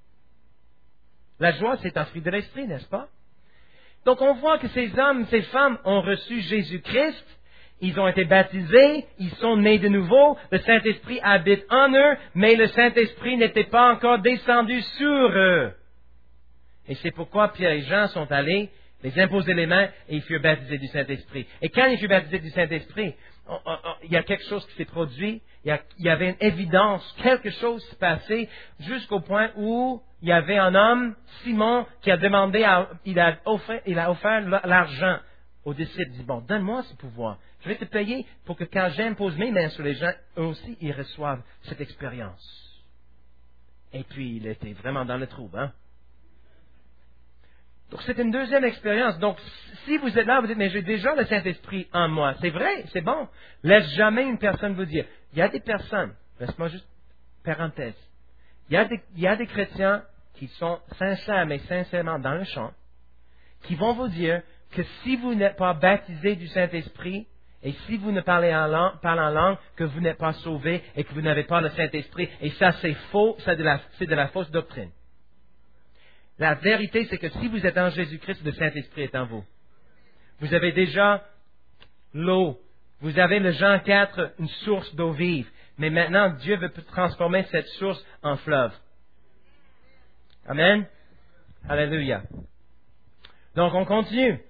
La joie, c'est un fruit de l'esprit, n'est-ce pas? Donc, on voit que ces hommes, ces femmes ont reçu Jésus-Christ. Ils ont été baptisés, ils sont nés de nouveau, le Saint-Esprit habite en eux, mais le Saint-Esprit n'était pas encore descendu sur eux. Et c'est pourquoi Pierre et Jean sont allés les imposer les mains et ils furent baptisés du Saint-Esprit. Et quand ils furent baptisés du Saint-Esprit, on, on, on, il y a quelque chose qui s'est produit, il y, a, il y avait une évidence, quelque chose s'est passé jusqu'au point où il y avait un homme, Simon, qui a demandé, à, il, a offert, il a offert l'argent aux disciples. Il dit, bon, donne-moi ce pouvoir. Je vais te payer pour que quand j'impose mes mains sur les gens, eux aussi, ils reçoivent cette expérience. Et puis, il était vraiment dans le trou, hein? Donc, c'est une deuxième expérience. Donc, si vous êtes là, vous dites, mais j'ai déjà le Saint-Esprit en moi. C'est vrai, c'est bon. Laisse jamais une personne vous dire. Il y a des personnes, laisse-moi juste parenthèse. Il y a des, il y a des chrétiens qui sont sincères, mais sincèrement dans le champ, qui vont vous dire que si vous n'êtes pas baptisé du Saint-Esprit, et si vous ne parlez en langue, parlez en langue, que vous n'êtes pas sauvé et que vous n'avez pas le Saint-Esprit. Et ça, c'est faux, c'est de la, c'est de la fausse doctrine. La vérité, c'est que si vous êtes en Jésus-Christ, le Saint-Esprit est en vous. Vous avez déjà l'eau. Vous avez le Jean quatre, une source d'eau vive. Mais maintenant, Dieu veut transformer cette source en fleuve. Amen. Alléluia. Donc, on continue.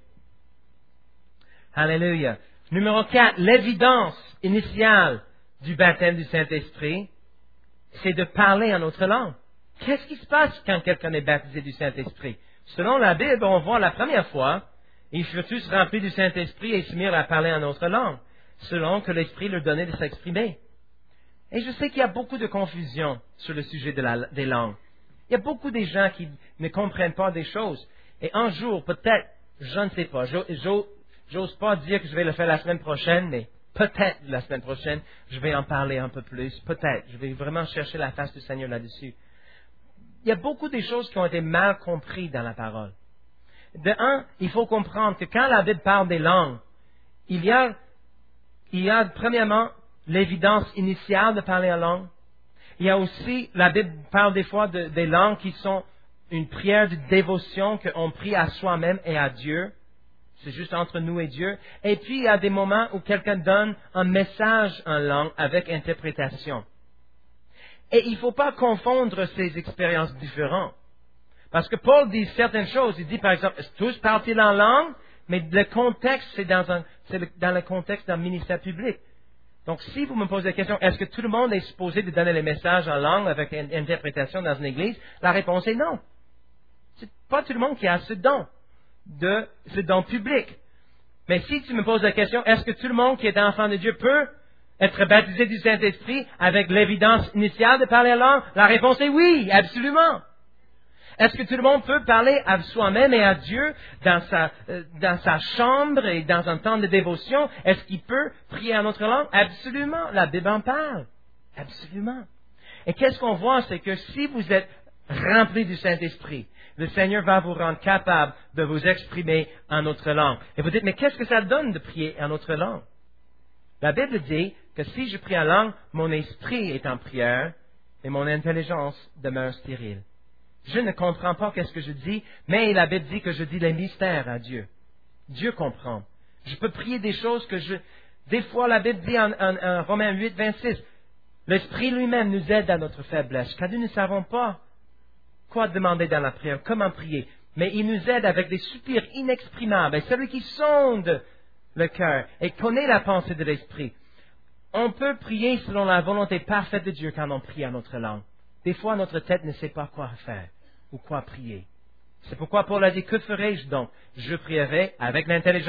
Alléluia. Numéro quatre, l'évidence initiale du baptême du Saint-Esprit, c'est de parler en autre langue. Qu'est-ce qui se passe quand quelqu'un est baptisé du Saint-Esprit? Selon la Bible, on voit la première fois, ils furent tous remplis du Saint-Esprit et se mirent à parler en autre langue, selon que l'Esprit leur donnait de s'exprimer. Et je sais qu'il y a beaucoup de confusion sur le sujet de la, des langues. Il y a beaucoup de gens qui ne comprennent pas des choses. Et un jour, peut-être, je ne sais pas, j'ose pas dire que je vais le faire la semaine prochaine, mais peut-être la semaine prochaine, je vais en parler un peu plus. Peut-être, je vais vraiment chercher la face du Seigneur là-dessus. Il y a beaucoup de choses qui ont été mal comprises dans la parole. De un, il faut comprendre que quand la Bible parle des langues, il y a, il y a premièrement l'évidence initiale de parler en langue. Il y a aussi, la Bible parle des fois de, des langues qui sont une prière de dévotion qu'on prie à soi-même et à Dieu. C'est juste entre nous et Dieu. Et puis, il y a des moments où quelqu'un donne un message en langue avec interprétation. Et il ne faut pas confondre ces expériences différentes. Parce que Paul dit certaines choses. Il dit, par exemple, tous parlent-ils en langue, mais le contexte, c'est dans, un, c'est le, dans le contexte d'un ministère public. Donc, si vous me posez la question, est-ce que tout le monde est supposé de donner les messages en langue avec une interprétation dans une église? La réponse est non. C'est pas tout le monde qui a ce don, de, ce don public. Mais si tu me poses la question, est-ce que tout le monde qui est enfant de Dieu peut être baptisé du Saint-Esprit avec l'évidence initiale de parler en langue? La réponse est oui, absolument. Est-ce que tout le monde peut parler à soi-même et à Dieu dans sa, euh, dans sa chambre et dans un temps de dévotion? Est-ce qu'il peut prier en autre langue? Absolument. La Bible en parle. Absolument. Et qu'est-ce qu'on voit? C'est que si vous êtes rempli du Saint-Esprit, le Seigneur va vous rendre capable de vous exprimer en autre langue. Et vous dites, mais qu'est-ce que ça donne de prier en autre langue? La Bible dit que si je prie en langue, mon esprit est en prière et mon intelligence demeure stérile. Je ne comprends pas qu'est-ce que je dis, mais la Bible dit que je dis les mystères à Dieu. Dieu comprend. Je peux prier des choses que je... Des fois, la Bible dit en, en, en Romains huit, vingt-six, l'Esprit lui-même nous aide à notre faiblesse, car nous ne savons pas quoi demander dans la prière, comment prier, mais il nous aide avec des soupirs inexprimables. Et celui qui sonde le cœur et connaît la pensée de l'Esprit, on peut prier selon la volonté parfaite de Dieu quand on prie en notre langue. Des fois, notre tête ne sait pas quoi faire ou quoi prier. C'est pourquoi Paul a dit, que ferai-je donc? Je prierai avec l'intelligence,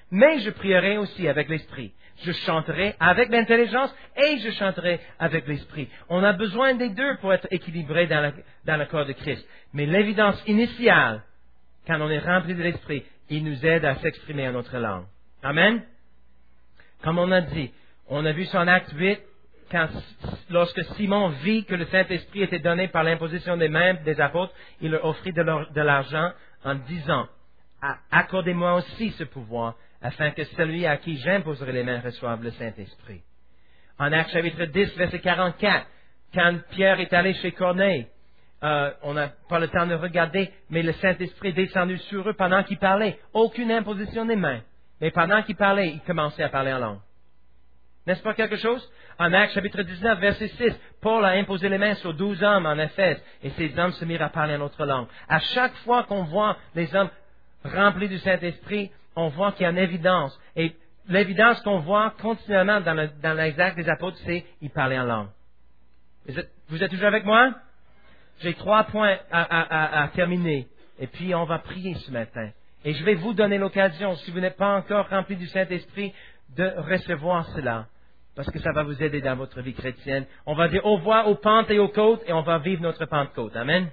mais je prierai aussi avec l'esprit. Je chanterai avec l'intelligence et je chanterai avec l'esprit. On a besoin des deux pour être équilibré dans, la, dans le corps de Christ. Mais l'évidence initiale, quand on est rempli de l'esprit, il nous aide à s'exprimer en notre langue. Amen. Comme on a dit, on a vu sur Acte huit, quand, lorsque Simon vit que le Saint-Esprit était donné par l'imposition des mains des apôtres, il leur offrit de, leur, de l'argent en disant, accordez-moi aussi ce pouvoir, afin que celui à qui j'imposerai les mains reçoive le Saint-Esprit. En Actes chapitre dix, verset quarante-quatre, quand Pierre est allé chez Corneille, euh, on n'a pas le temps de regarder, mais le Saint-Esprit est descendu sur eux pendant qu'ils parlaient. Aucune imposition des mains. Mais pendant qu'ils parlaient, ils commençaient à parler en langue. N'est-ce pas quelque chose? En Actes chapitre dix-neuf, verset six, Paul a imposé les mains sur douze hommes en Éphèse, et ces hommes se mirent à parler en autre langue. À chaque fois qu'on voit les hommes remplis du Saint-Esprit, on voit qu'il y a une évidence. Et l'évidence qu'on voit continuellement dans, le, dans les actes des apôtres, c'est qu'ils parlaient en langue. Vous êtes, vous êtes toujours avec moi? J'ai trois points à, à, à, à terminer. Et puis, on va prier ce matin. Et je vais vous donner l'occasion, si vous n'êtes pas encore rempli du Saint-Esprit, de recevoir cela. Parce que ça va vous aider dans votre vie chrétienne. On va dire au revoir aux pentes et aux côtes, et on va vivre notre Pentecôte. Amen.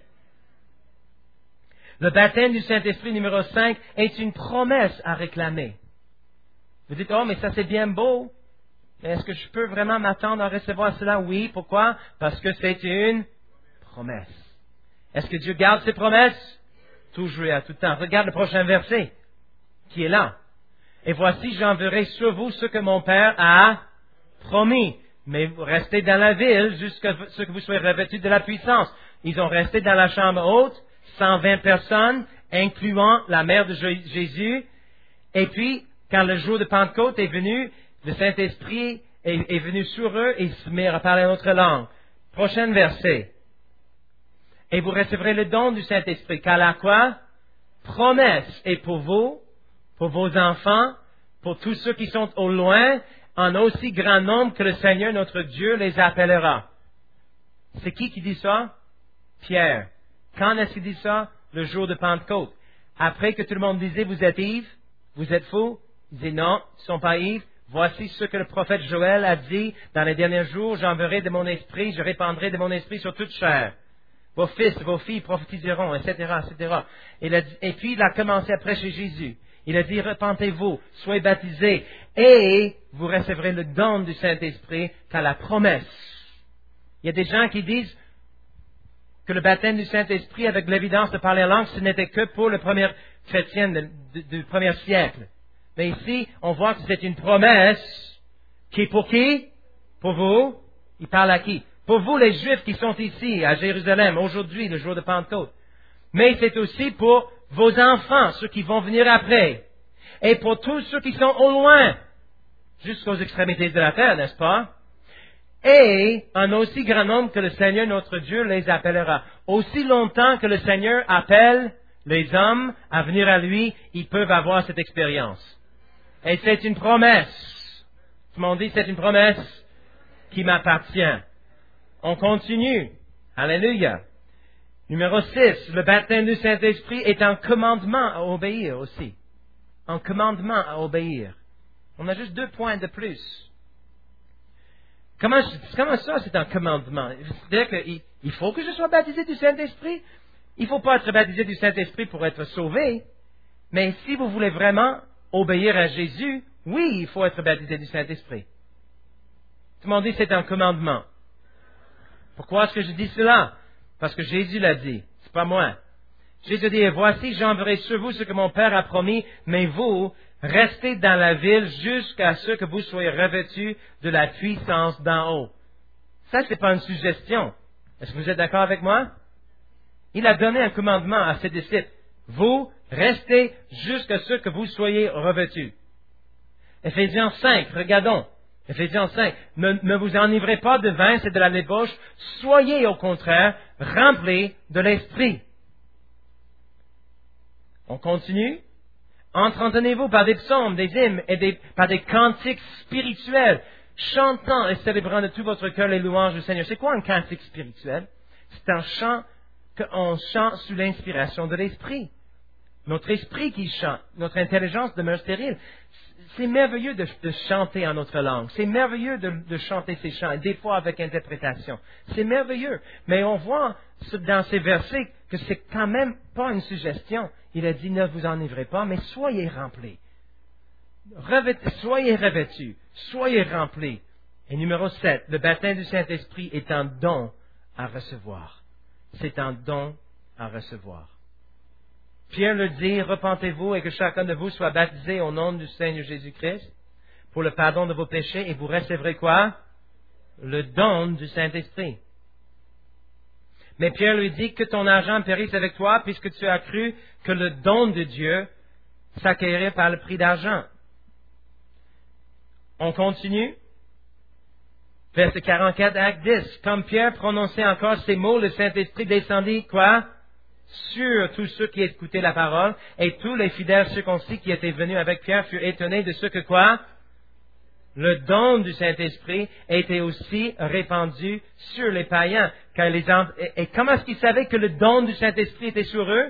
Le baptême du Saint-Esprit numéro cinq est une promesse à réclamer. Vous dites, oh, mais ça c'est bien beau. Mais est-ce que je peux vraiment m'attendre à recevoir cela? Oui. Pourquoi? Parce que c'est une promesse. Est-ce que Dieu garde ses promesses? Toujours et à tout temps. Regarde le prochain verset qui est là. Et voici, j'enverrai sur vous ce que mon Père a promis. Mais vous restez dans la ville jusqu'à ce que vous soyez revêtus de la puissance. Ils ont resté dans la chambre haute, cent vingt personnes, incluant la mère de Jésus. Et puis, quand le jour de Pentecôte est venu, le Saint-Esprit est, est venu sur eux et ils se mirent à parler notre langue. Prochain verset. Et vous recevrez le don du Saint-Esprit, car la quoi? Promesse est pour vous, pour vos enfants, pour tous ceux qui sont au loin, en aussi grand nombre que le Seigneur notre Dieu les appellera. C'est qui qui dit ça? Pierre. Quand est-ce qu'il dit ça? Le jour de Pentecôte. Après que tout le monde disait, vous êtes ivres, vous êtes fous, il disait non, ils ne sont pas ivres. Voici ce que le prophète Joël a dit, dans les derniers jours, j'enverrai de mon esprit, je répandrai de mon esprit sur toute chair. Vos fils, vos filles prophétiseront, et cetera, et cetera. Et, a dit, et puis il a commencé à prêcher Jésus. Il a dit, repentez-vous, soyez baptisés, et vous recevrez le don du Saint-Esprit, car la promesse. Il y a des gens qui disent que le baptême du Saint-Esprit, avec l'évidence de parler en langue, ce n'était que pour le premier chrétien du premier siècle. Mais ici, on voit que c'est une promesse qui est pour qui? Pour vous. Il parle à qui? Pour vous, les Juifs qui sont ici, à Jérusalem, aujourd'hui, le jour de Pentecôte. Mais c'est aussi pour vos enfants, ceux qui vont venir après. Et pour tous ceux qui sont au loin, jusqu'aux extrémités de la terre, n'est-ce pas? Et en aussi grand nombre que le Seigneur notre Dieu les appellera. Aussi longtemps que le Seigneur appelle les hommes à venir à lui, ils peuvent avoir cette expérience. Et c'est une promesse. Tout le monde dit, c'est une promesse qui m'appartient. On continue. Alléluia. Numéro six, le baptême du Saint-Esprit est un commandement à obéir aussi. Un commandement à obéir. On a juste deux points de plus. Comment, comment ça, c'est un commandement? C'est-à-dire qu'il faut que je sois baptisé du Saint-Esprit? Il ne faut pas être baptisé du Saint-Esprit pour être sauvé. Mais si vous voulez vraiment obéir à Jésus, oui, il faut être baptisé du Saint-Esprit. Tout le monde dit que c'est un commandement. Pourquoi est-ce que je dis cela? Parce que Jésus l'a dit, c'est pas moi. Jésus dit, voici, j'enverrai sur vous ce que mon Père a promis, mais vous, restez dans la ville jusqu'à ce que vous soyez revêtus de la puissance d'en haut. Ça, c'est pas une suggestion. Est-ce que vous êtes d'accord avec moi? Il a donné un commandement à ses disciples. Vous, restez jusqu'à ce que vous soyez revêtus. Éphésiens cinq, regardons. Éphésiens cinq, ne, ne vous enivrez pas de vin, c'est de la débauche, soyez au contraire remplis de l'Esprit. On continue. Entretenez-vous par des psaumes, des hymnes et des, par des cantiques spirituels, chantant et célébrant de tout votre cœur les louanges du Seigneur. C'est quoi un cantique spirituel? C'est un chant qu'on chante sous l'inspiration de l'Esprit. Notre esprit qui chante, notre intelligence demeure stérile. c'est merveilleux de, de chanter en notre langue. C'est merveilleux de, de chanter ces chants, des fois avec interprétation. C'est merveilleux. Mais on voit dans ces versets que c'est quand même pas une suggestion. Il a dit, ne vous enivrez pas, mais soyez remplis. Revêt, soyez revêtus, soyez remplis. Et numéro sept, le baptême du Saint-Esprit est un don à recevoir. C'est un don à recevoir. Pierre le dit, repentez-vous et que chacun de vous soit baptisé au nom du Seigneur Jésus-Christ pour le pardon de vos péchés et vous recevrez quoi? Le don du Saint-Esprit. Mais Pierre lui dit que ton argent périsse avec toi puisque tu as cru que le don de Dieu s'acquérait par le prix d'argent. On continue. Verset quarante-quatre, acte dix. Comme Pierre prononçait encore ces mots, le Saint-Esprit descendit, quoi? Sur tous ceux qui écoutaient la parole, et tous les fidèles circoncis qui étaient venus avec Pierre furent étonnés de ce que, quoi? Le don du Saint-Esprit était aussi répandu sur les païens. Car les en... Et comment est-ce qu'ils savaient que le don du Saint-Esprit était sur eux?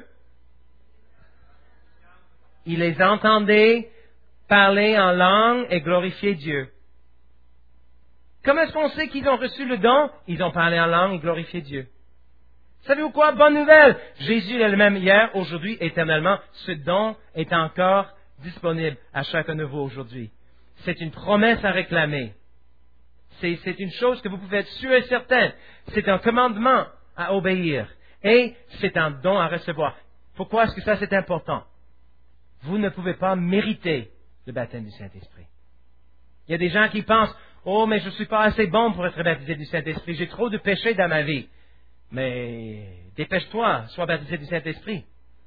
Ils les entendaient parler en langue et glorifier Dieu. Comment est-ce qu'on sait qu'ils ont reçu le don? Ils ont parlé en langue et glorifié Dieu. Savez-vous quoi? Bonne nouvelle! Jésus est le même hier, aujourd'hui, éternellement. Ce don est encore disponible à chacun de vous aujourd'hui. C'est une promesse à réclamer. C'est, c'est une chose que vous pouvez être sûr et certain. C'est un commandement à obéir. Et c'est un don à recevoir. Pourquoi est-ce que ça c'est important? Vous ne pouvez pas mériter le baptême du Saint-Esprit. Il y a des gens qui pensent, oh, mais je ne suis pas assez bon pour être baptisé du Saint-Esprit. J'ai trop de péchés dans ma vie. Mais dépêche-toi, sois baptisé du Saint-Esprit.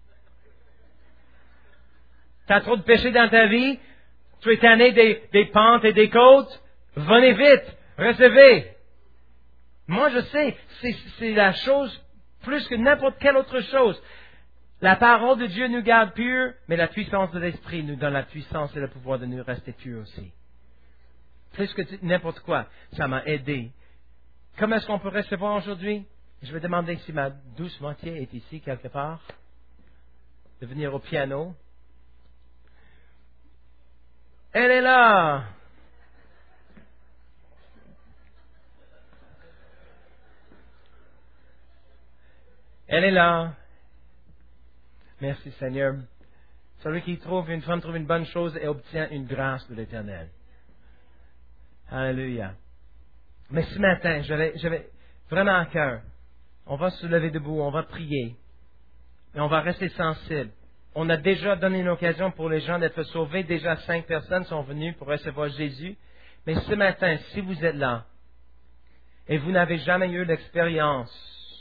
Tu as trop de péchés dans ta vie, tu es tanné des, des pentes et des côtes, venez vite, recevez. Moi je sais, c'est, c'est la chose plus que n'importe quelle autre chose. La parole de Dieu nous garde purs, mais la puissance de l'Esprit nous donne la puissance et le pouvoir de nous rester purs aussi. Plus que n'importe quoi, ça m'a aidé. Comment est-ce qu'on peut recevoir aujourd'hui? Je vais demander si ma douce moitié est ici quelque part, de venir au piano. Elle est là! Elle est là. Merci Seigneur. Celui qui trouve une femme trouve une bonne chose et obtient une grâce de l'Éternel. Alléluia. Mais ce matin, j'avais, j'avais vraiment à cœur. On va se lever debout, on va prier. Et on va rester sensible. On a déjà donné une occasion pour les gens d'être sauvés. Déjà cinq personnes sont venues pour recevoir Jésus. Mais ce matin, si vous êtes là et vous n'avez jamais eu l'expérience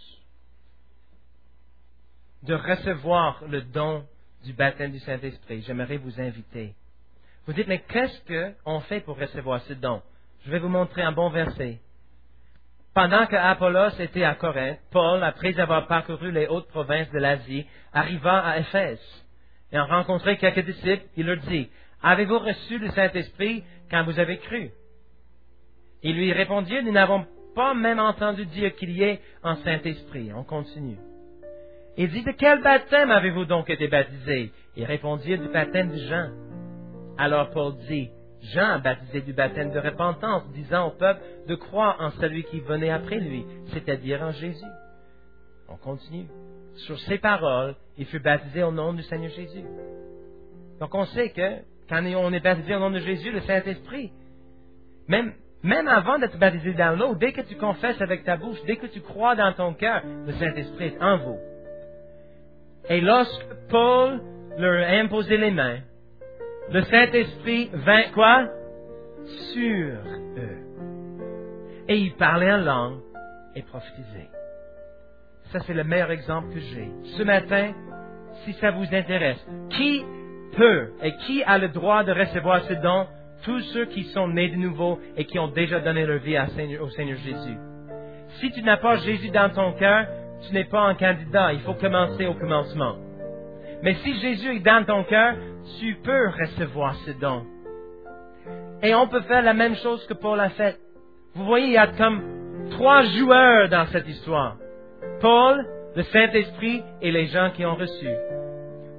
de recevoir le don du baptême du Saint-Esprit, j'aimerais vous inviter. Vous dites, mais qu'est-ce qu'on fait pour recevoir ce don? Je vais vous montrer un bon verset. Pendant que Apollos était à Corinthe, Paul, après avoir parcouru les hautes provinces de l'Asie, arriva à Éphèse. Et en rencontrant quelques disciples, il leur dit, « Avez-vous reçu le Saint-Esprit quand vous avez cru? » Ils lui répondirent, « Nous n'avons pas même entendu dire qu'il y ait un Saint-Esprit. » On continue. Il dit, « De quel baptême avez-vous donc été baptisés? » Ils répondirent, « Du baptême de Jean. » Alors Paul dit, Jean a baptisé du baptême de repentance, disant au peuple de croire en celui qui venait après lui, c'est-à-dire en Jésus. On continue. Sur ces paroles, il fut baptisé au nom du Seigneur Jésus. Donc on sait que quand on est baptisé au nom de Jésus, le Saint-Esprit, même, même avant d'être baptisé dans l'eau, dès que tu confesses avec ta bouche, dès que tu crois dans ton cœur, le Saint-Esprit est en vous. Et lorsque Paul leur a imposé les mains, le Saint-Esprit vint quoi? Sur eux. Et il parlait en langue et prophétisait. Ça, c'est le meilleur exemple que j'ai. Ce matin, si ça vous intéresse, qui peut et qui a le droit de recevoir ce don? Tous ceux qui sont nés de nouveau et qui ont déjà donné leur vie à Seigneur, au Seigneur Jésus. Si tu n'as pas Jésus dans ton cœur, tu n'es pas un candidat. Il faut commencer au commencement. Mais si Jésus est dans ton cœur, tu peux recevoir ce don. Et on peut faire la même chose que Paul a fait. Vous voyez, il y a comme trois joueurs dans cette histoire. Paul, le Saint-Esprit et les gens qui ont reçu.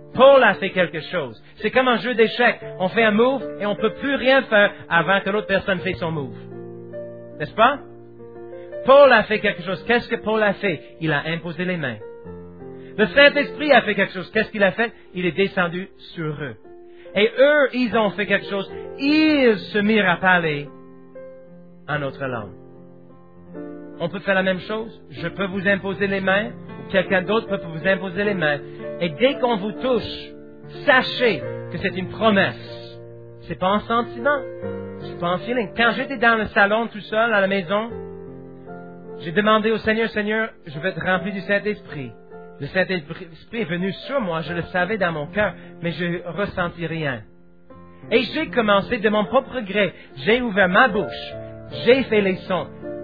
Paul a fait quelque chose. C'est comme un jeu d'échecs. On fait un move et on ne peut plus rien faire avant que l'autre personne fait son move. N'est-ce pas? Paul a fait quelque chose. Qu'est-ce que Paul a fait? Il a imposé les mains. Le Saint-Esprit a fait quelque chose. Qu'est-ce qu'il a fait? Il est descendu sur eux. Et eux, ils ont fait quelque chose. Ils se mirent à parler en notre langue. On peut faire la même chose. Je peux vous imposer les mains, ou quelqu'un d'autre peut vous imposer les mains. Et dès qu'on vous touche, sachez que c'est une promesse. C'est pas un sentiment. C'est pas un feeling. Quand j'étais dans le salon tout seul à la maison, j'ai demandé au Seigneur, Seigneur, je veux être rempli du Saint-Esprit. Le Saint-Esprit est venu sur moi, je le savais dans mon cœur, mais je ne ressentis rien. Et j'ai commencé de mon propre gré. J'ai ouvert ma bouche. J'ai fait les sons.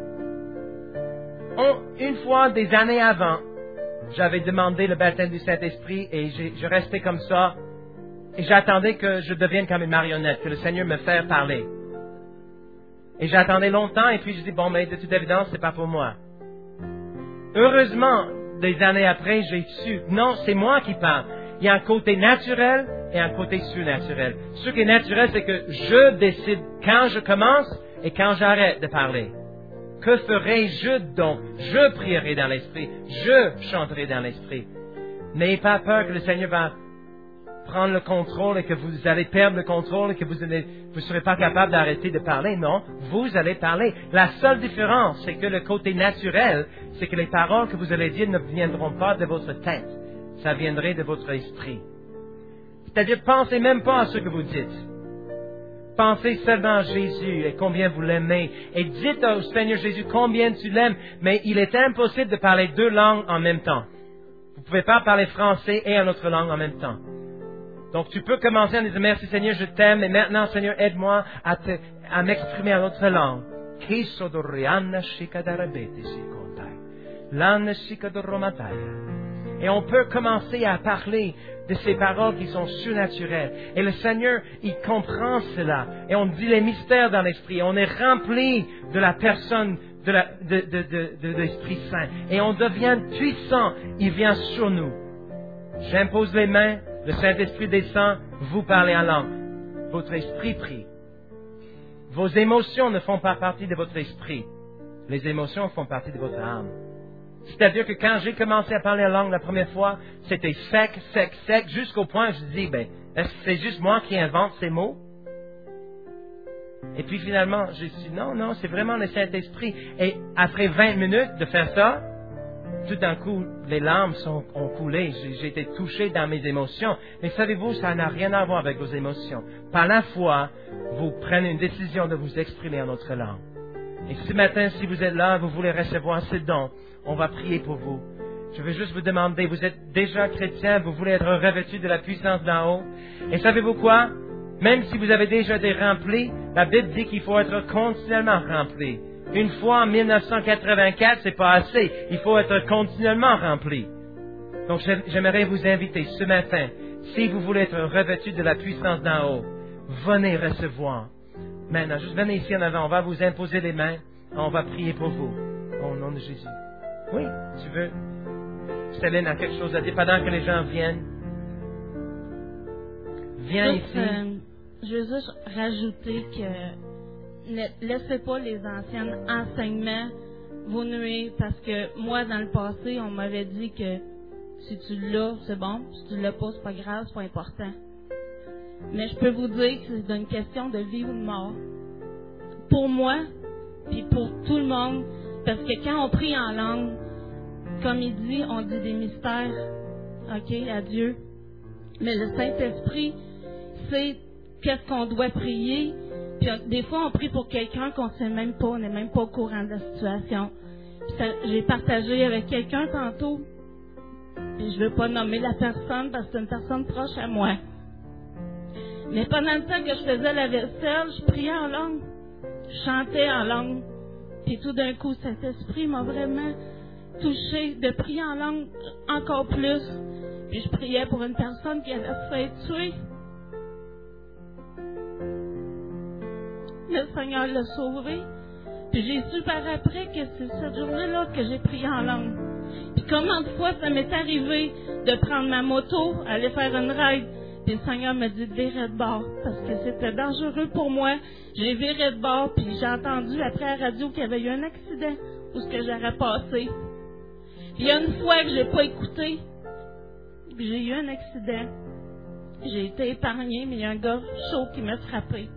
On, une fois, des années avant, j'avais demandé le baptême du Saint-Esprit et j'ai, je restais comme ça. Et j'attendais que je devienne comme une marionnette, que le Seigneur me fasse parler. Et j'attendais longtemps et puis je dis, bon, mais de toute évidence, c'est pas pour moi. Heureusement, des années après, j'ai su, non, c'est moi qui parle. Il y a un côté naturel et un côté surnaturel. Ce qui est naturel, c'est que je décide quand je commence et quand j'arrête de parler. Que ferai-je donc? Je prierai dans l'esprit, je chanterai dans l'esprit. N'ayez pas peur que le Seigneur va prendre le contrôle et que vous allez perdre le contrôle et que vous ne vous serez pas capable d'arrêter de parler. Non, vous allez parler. La seule différence, c'est que le côté naturel, c'est que les paroles que vous allez dire ne viendront pas de votre tête. Ça viendrait de votre esprit. C'est-à-dire, pensez même pas à ce que vous dites. Pensez seulement à Jésus et combien vous l'aimez. Et dites au Seigneur Jésus combien tu l'aimes. Mais il est impossible de parler deux langues en même temps. Vous ne pouvez pas parler français et une autre langue en même temps. Donc tu peux commencer en disant merci Seigneur, je t'aime. Et maintenant Seigneur, aide-moi à, te, à m'exprimer en autre langue. Et on peut commencer à parler de ces paroles qui sont surnaturelles. Et le Seigneur, il comprend cela. Et on dit les mystères dans l'Esprit. On est rempli de la personne de, la, de, de, de, de l'Esprit Saint. Et on devient puissant. Il vient sur nous. J'impose les mains, le Saint-Esprit descend, vous parlez en langue. Votre esprit prie. Vos émotions ne font pas partie de votre esprit. Les émotions font partie de votre âme. C'est-à-dire que quand j'ai commencé à parler en langue la première fois, c'était sec, sec, sec, jusqu'au point où je dis, ben, est-ce que c'est juste moi qui invente ces mots? Et puis finalement, j'ai dit, non, non, c'est vraiment le Saint-Esprit. Et après vingt minutes de faire ça, tout d'un coup, les larmes sont, ont coulé. J'ai, j'ai été touché dans mes émotions. Mais savez-vous, ça n'a rien à voir avec vos émotions. Par la foi, vous prenez une décision de vous exprimer en notre langue. Et ce matin, si vous êtes là, vous voulez recevoir ce don, on va prier pour vous. Je veux juste vous demander, vous êtes déjà chrétien, vous voulez être revêtu de la puissance d'en haut. Et savez-vous quoi? Même si vous avez déjà été rempli, la Bible dit qu'il faut être continuellement rempli. Une fois en mille neuf cent quatre-vingt-quatre, c'est pas assez. Il faut être continuellement rempli. Donc j'aimerais vous inviter ce matin, si vous voulez être revêtu de la puissance d'en haut, venez recevoir. Maintenant, juste venez ici en avant, on va vous imposer les mains, on va prier pour vous. Au nom de Jésus. Oui, tu veux? Céline a quelque chose à dire pendant que les gens viennent. Viens
Juste,
ici.
Euh, je veux juste rajouter que ne laissez pas les anciens enseignements vous nuire, parce que moi, dans le passé, on m'avait dit que si tu l'as, c'est bon. Si tu l'as pas, c'est pas grave, c'est pas important. Mais je peux vous dire que c'est une question de vie ou de mort. Pour moi, puis pour tout le monde, parce que quand on prie en langue, comme il dit, on dit des mystères, ok, à Dieu. Mais le Saint-Esprit sait qu'est-ce qu'on doit prier. Puis des fois, on prie pour quelqu'un qu'on ne sait même pas, on n'est même pas au courant de la situation. Puis ça, j'ai partagé avec quelqu'un tantôt, puis je ne veux pas nommer la personne parce que c'est une personne proche à moi. Mais pendant le temps que je faisais la vaisselle, je priais en langue. Je chantais en langue. Puis tout d'un coup, cet esprit m'a vraiment touché de prier en langue encore plus. Puis je priais pour une personne qui allait se faire tuer. Le Seigneur l'a sauvé. Puis j'ai su par après que c'est cette journée-là que j'ai prié en langue. Puis combien de fois ça m'est arrivé de prendre ma moto, aller faire une ride, puis le Seigneur me dit de virer de bord, parce que c'était dangereux pour moi. J'ai viré de bord, puis j'ai entendu après la radio qu'il y avait eu un accident où ce que j'aurais passé. Puis il y a une fois que j'ai pas écouté, puis j'ai eu un accident. J'ai été épargnée, mais il y a un gars chaud qui m'a frappé.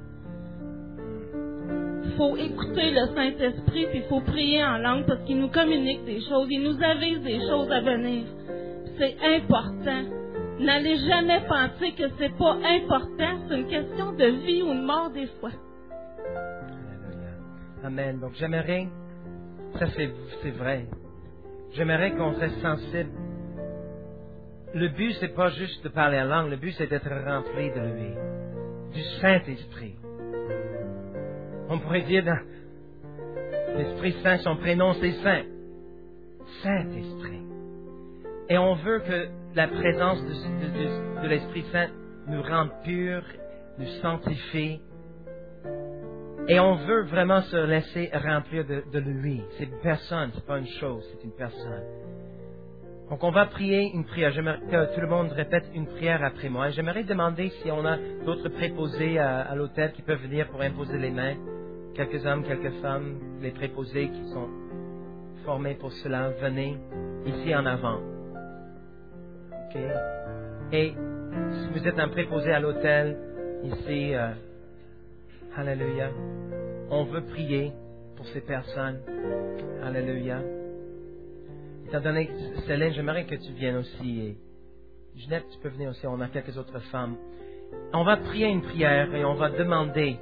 Il faut écouter le Saint-Esprit, puis il faut prier en langue parce qu'il nous communique des choses, il nous avise des choses à venir. C'est important. N'allez jamais penser que c'est pas important, c'est une question de vie ou de mort des fois.
Alléluia. Amen. Donc j'aimerais, ça c'est, c'est vrai, j'aimerais qu'on reste sensible. Le but c'est pas juste de parler en langue, le but c'est d'être rempli de lui, du Saint-Esprit. On pourrait dire dans l'Esprit Saint, son prénom c'est Saint. Saint-Esprit. Et on veut que la présence de, de, de, de l'Esprit Saint nous rende purs, nous sanctifie. Et on veut vraiment se laisser remplir de, de lui. C'est une personne, c'est pas une chose, c'est une personne. Donc on va prier une prière. J'aimerais que tout le monde répète une prière après moi. J'aimerais demander si on a d'autres préposés à, à l'hôtel qui peuvent venir pour imposer les mains. Quelques hommes, quelques femmes, les préposés qui sont formés pour cela, venez ici en avant. OK? Et si vous êtes un préposé à l'hôtel, ici, euh, Alléluia, on veut prier pour ces personnes. Alléluia. Étant donné, Céline, j'aimerais que tu viennes aussi. Et Ginette, tu peux venir aussi, on a quelques autres femmes. On va prier une prière et on va demander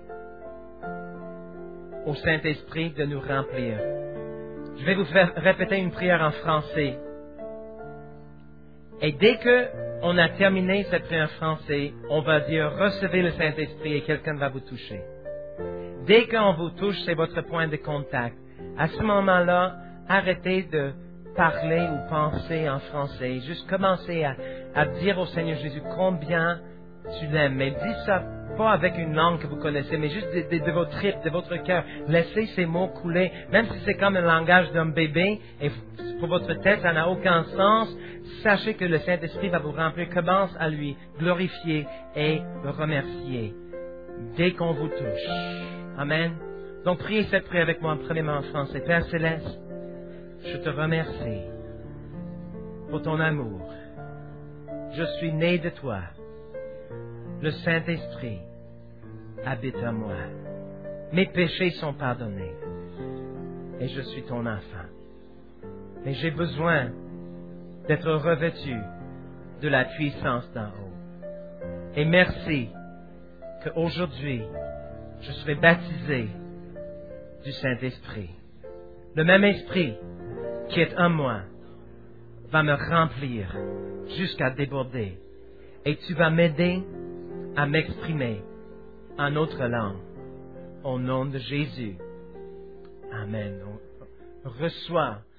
au Saint-Esprit de nous remplir. Je vais vous faire répéter une prière en français. Et dès que on a terminé cette prière en français, on va dire « Recevez le Saint-Esprit » et quelqu'un va vous toucher. Dès qu'on vous touche, c'est votre point de contact. À ce moment-là, arrêtez de parler ou penser en français. Juste commencez à, à dire au Seigneur Jésus combien tu l'aimes. Mais dis ça pas avec une langue que vous connaissez, mais juste de, de, de votre tripes, de votre cœur. Laissez ces mots couler, même si c'est comme le langage d'un bébé, et pour votre tête, ça n'a aucun sens. Sachez que le Saint-Esprit va vous remplir. Commence à lui glorifier et le remercier dès qu'on vous touche. Amen. Donc, priez cette prière avec moi, premièrement en français. Père Céleste, je te remercie pour ton amour. Je suis né de toi. Le Saint-Esprit habite en moi. Mes péchés sont pardonnés. Et je suis ton enfant. Mais j'ai besoin d'être revêtu de la puissance d'en haut. Et merci qu'aujourd'hui, je serai baptisé du Saint-Esprit. Le même Esprit qui est en moi va me remplir jusqu'à déborder. Et tu vas m'aider à m'exprimer en autre langue. Au nom de Jésus. Amen. On reçoit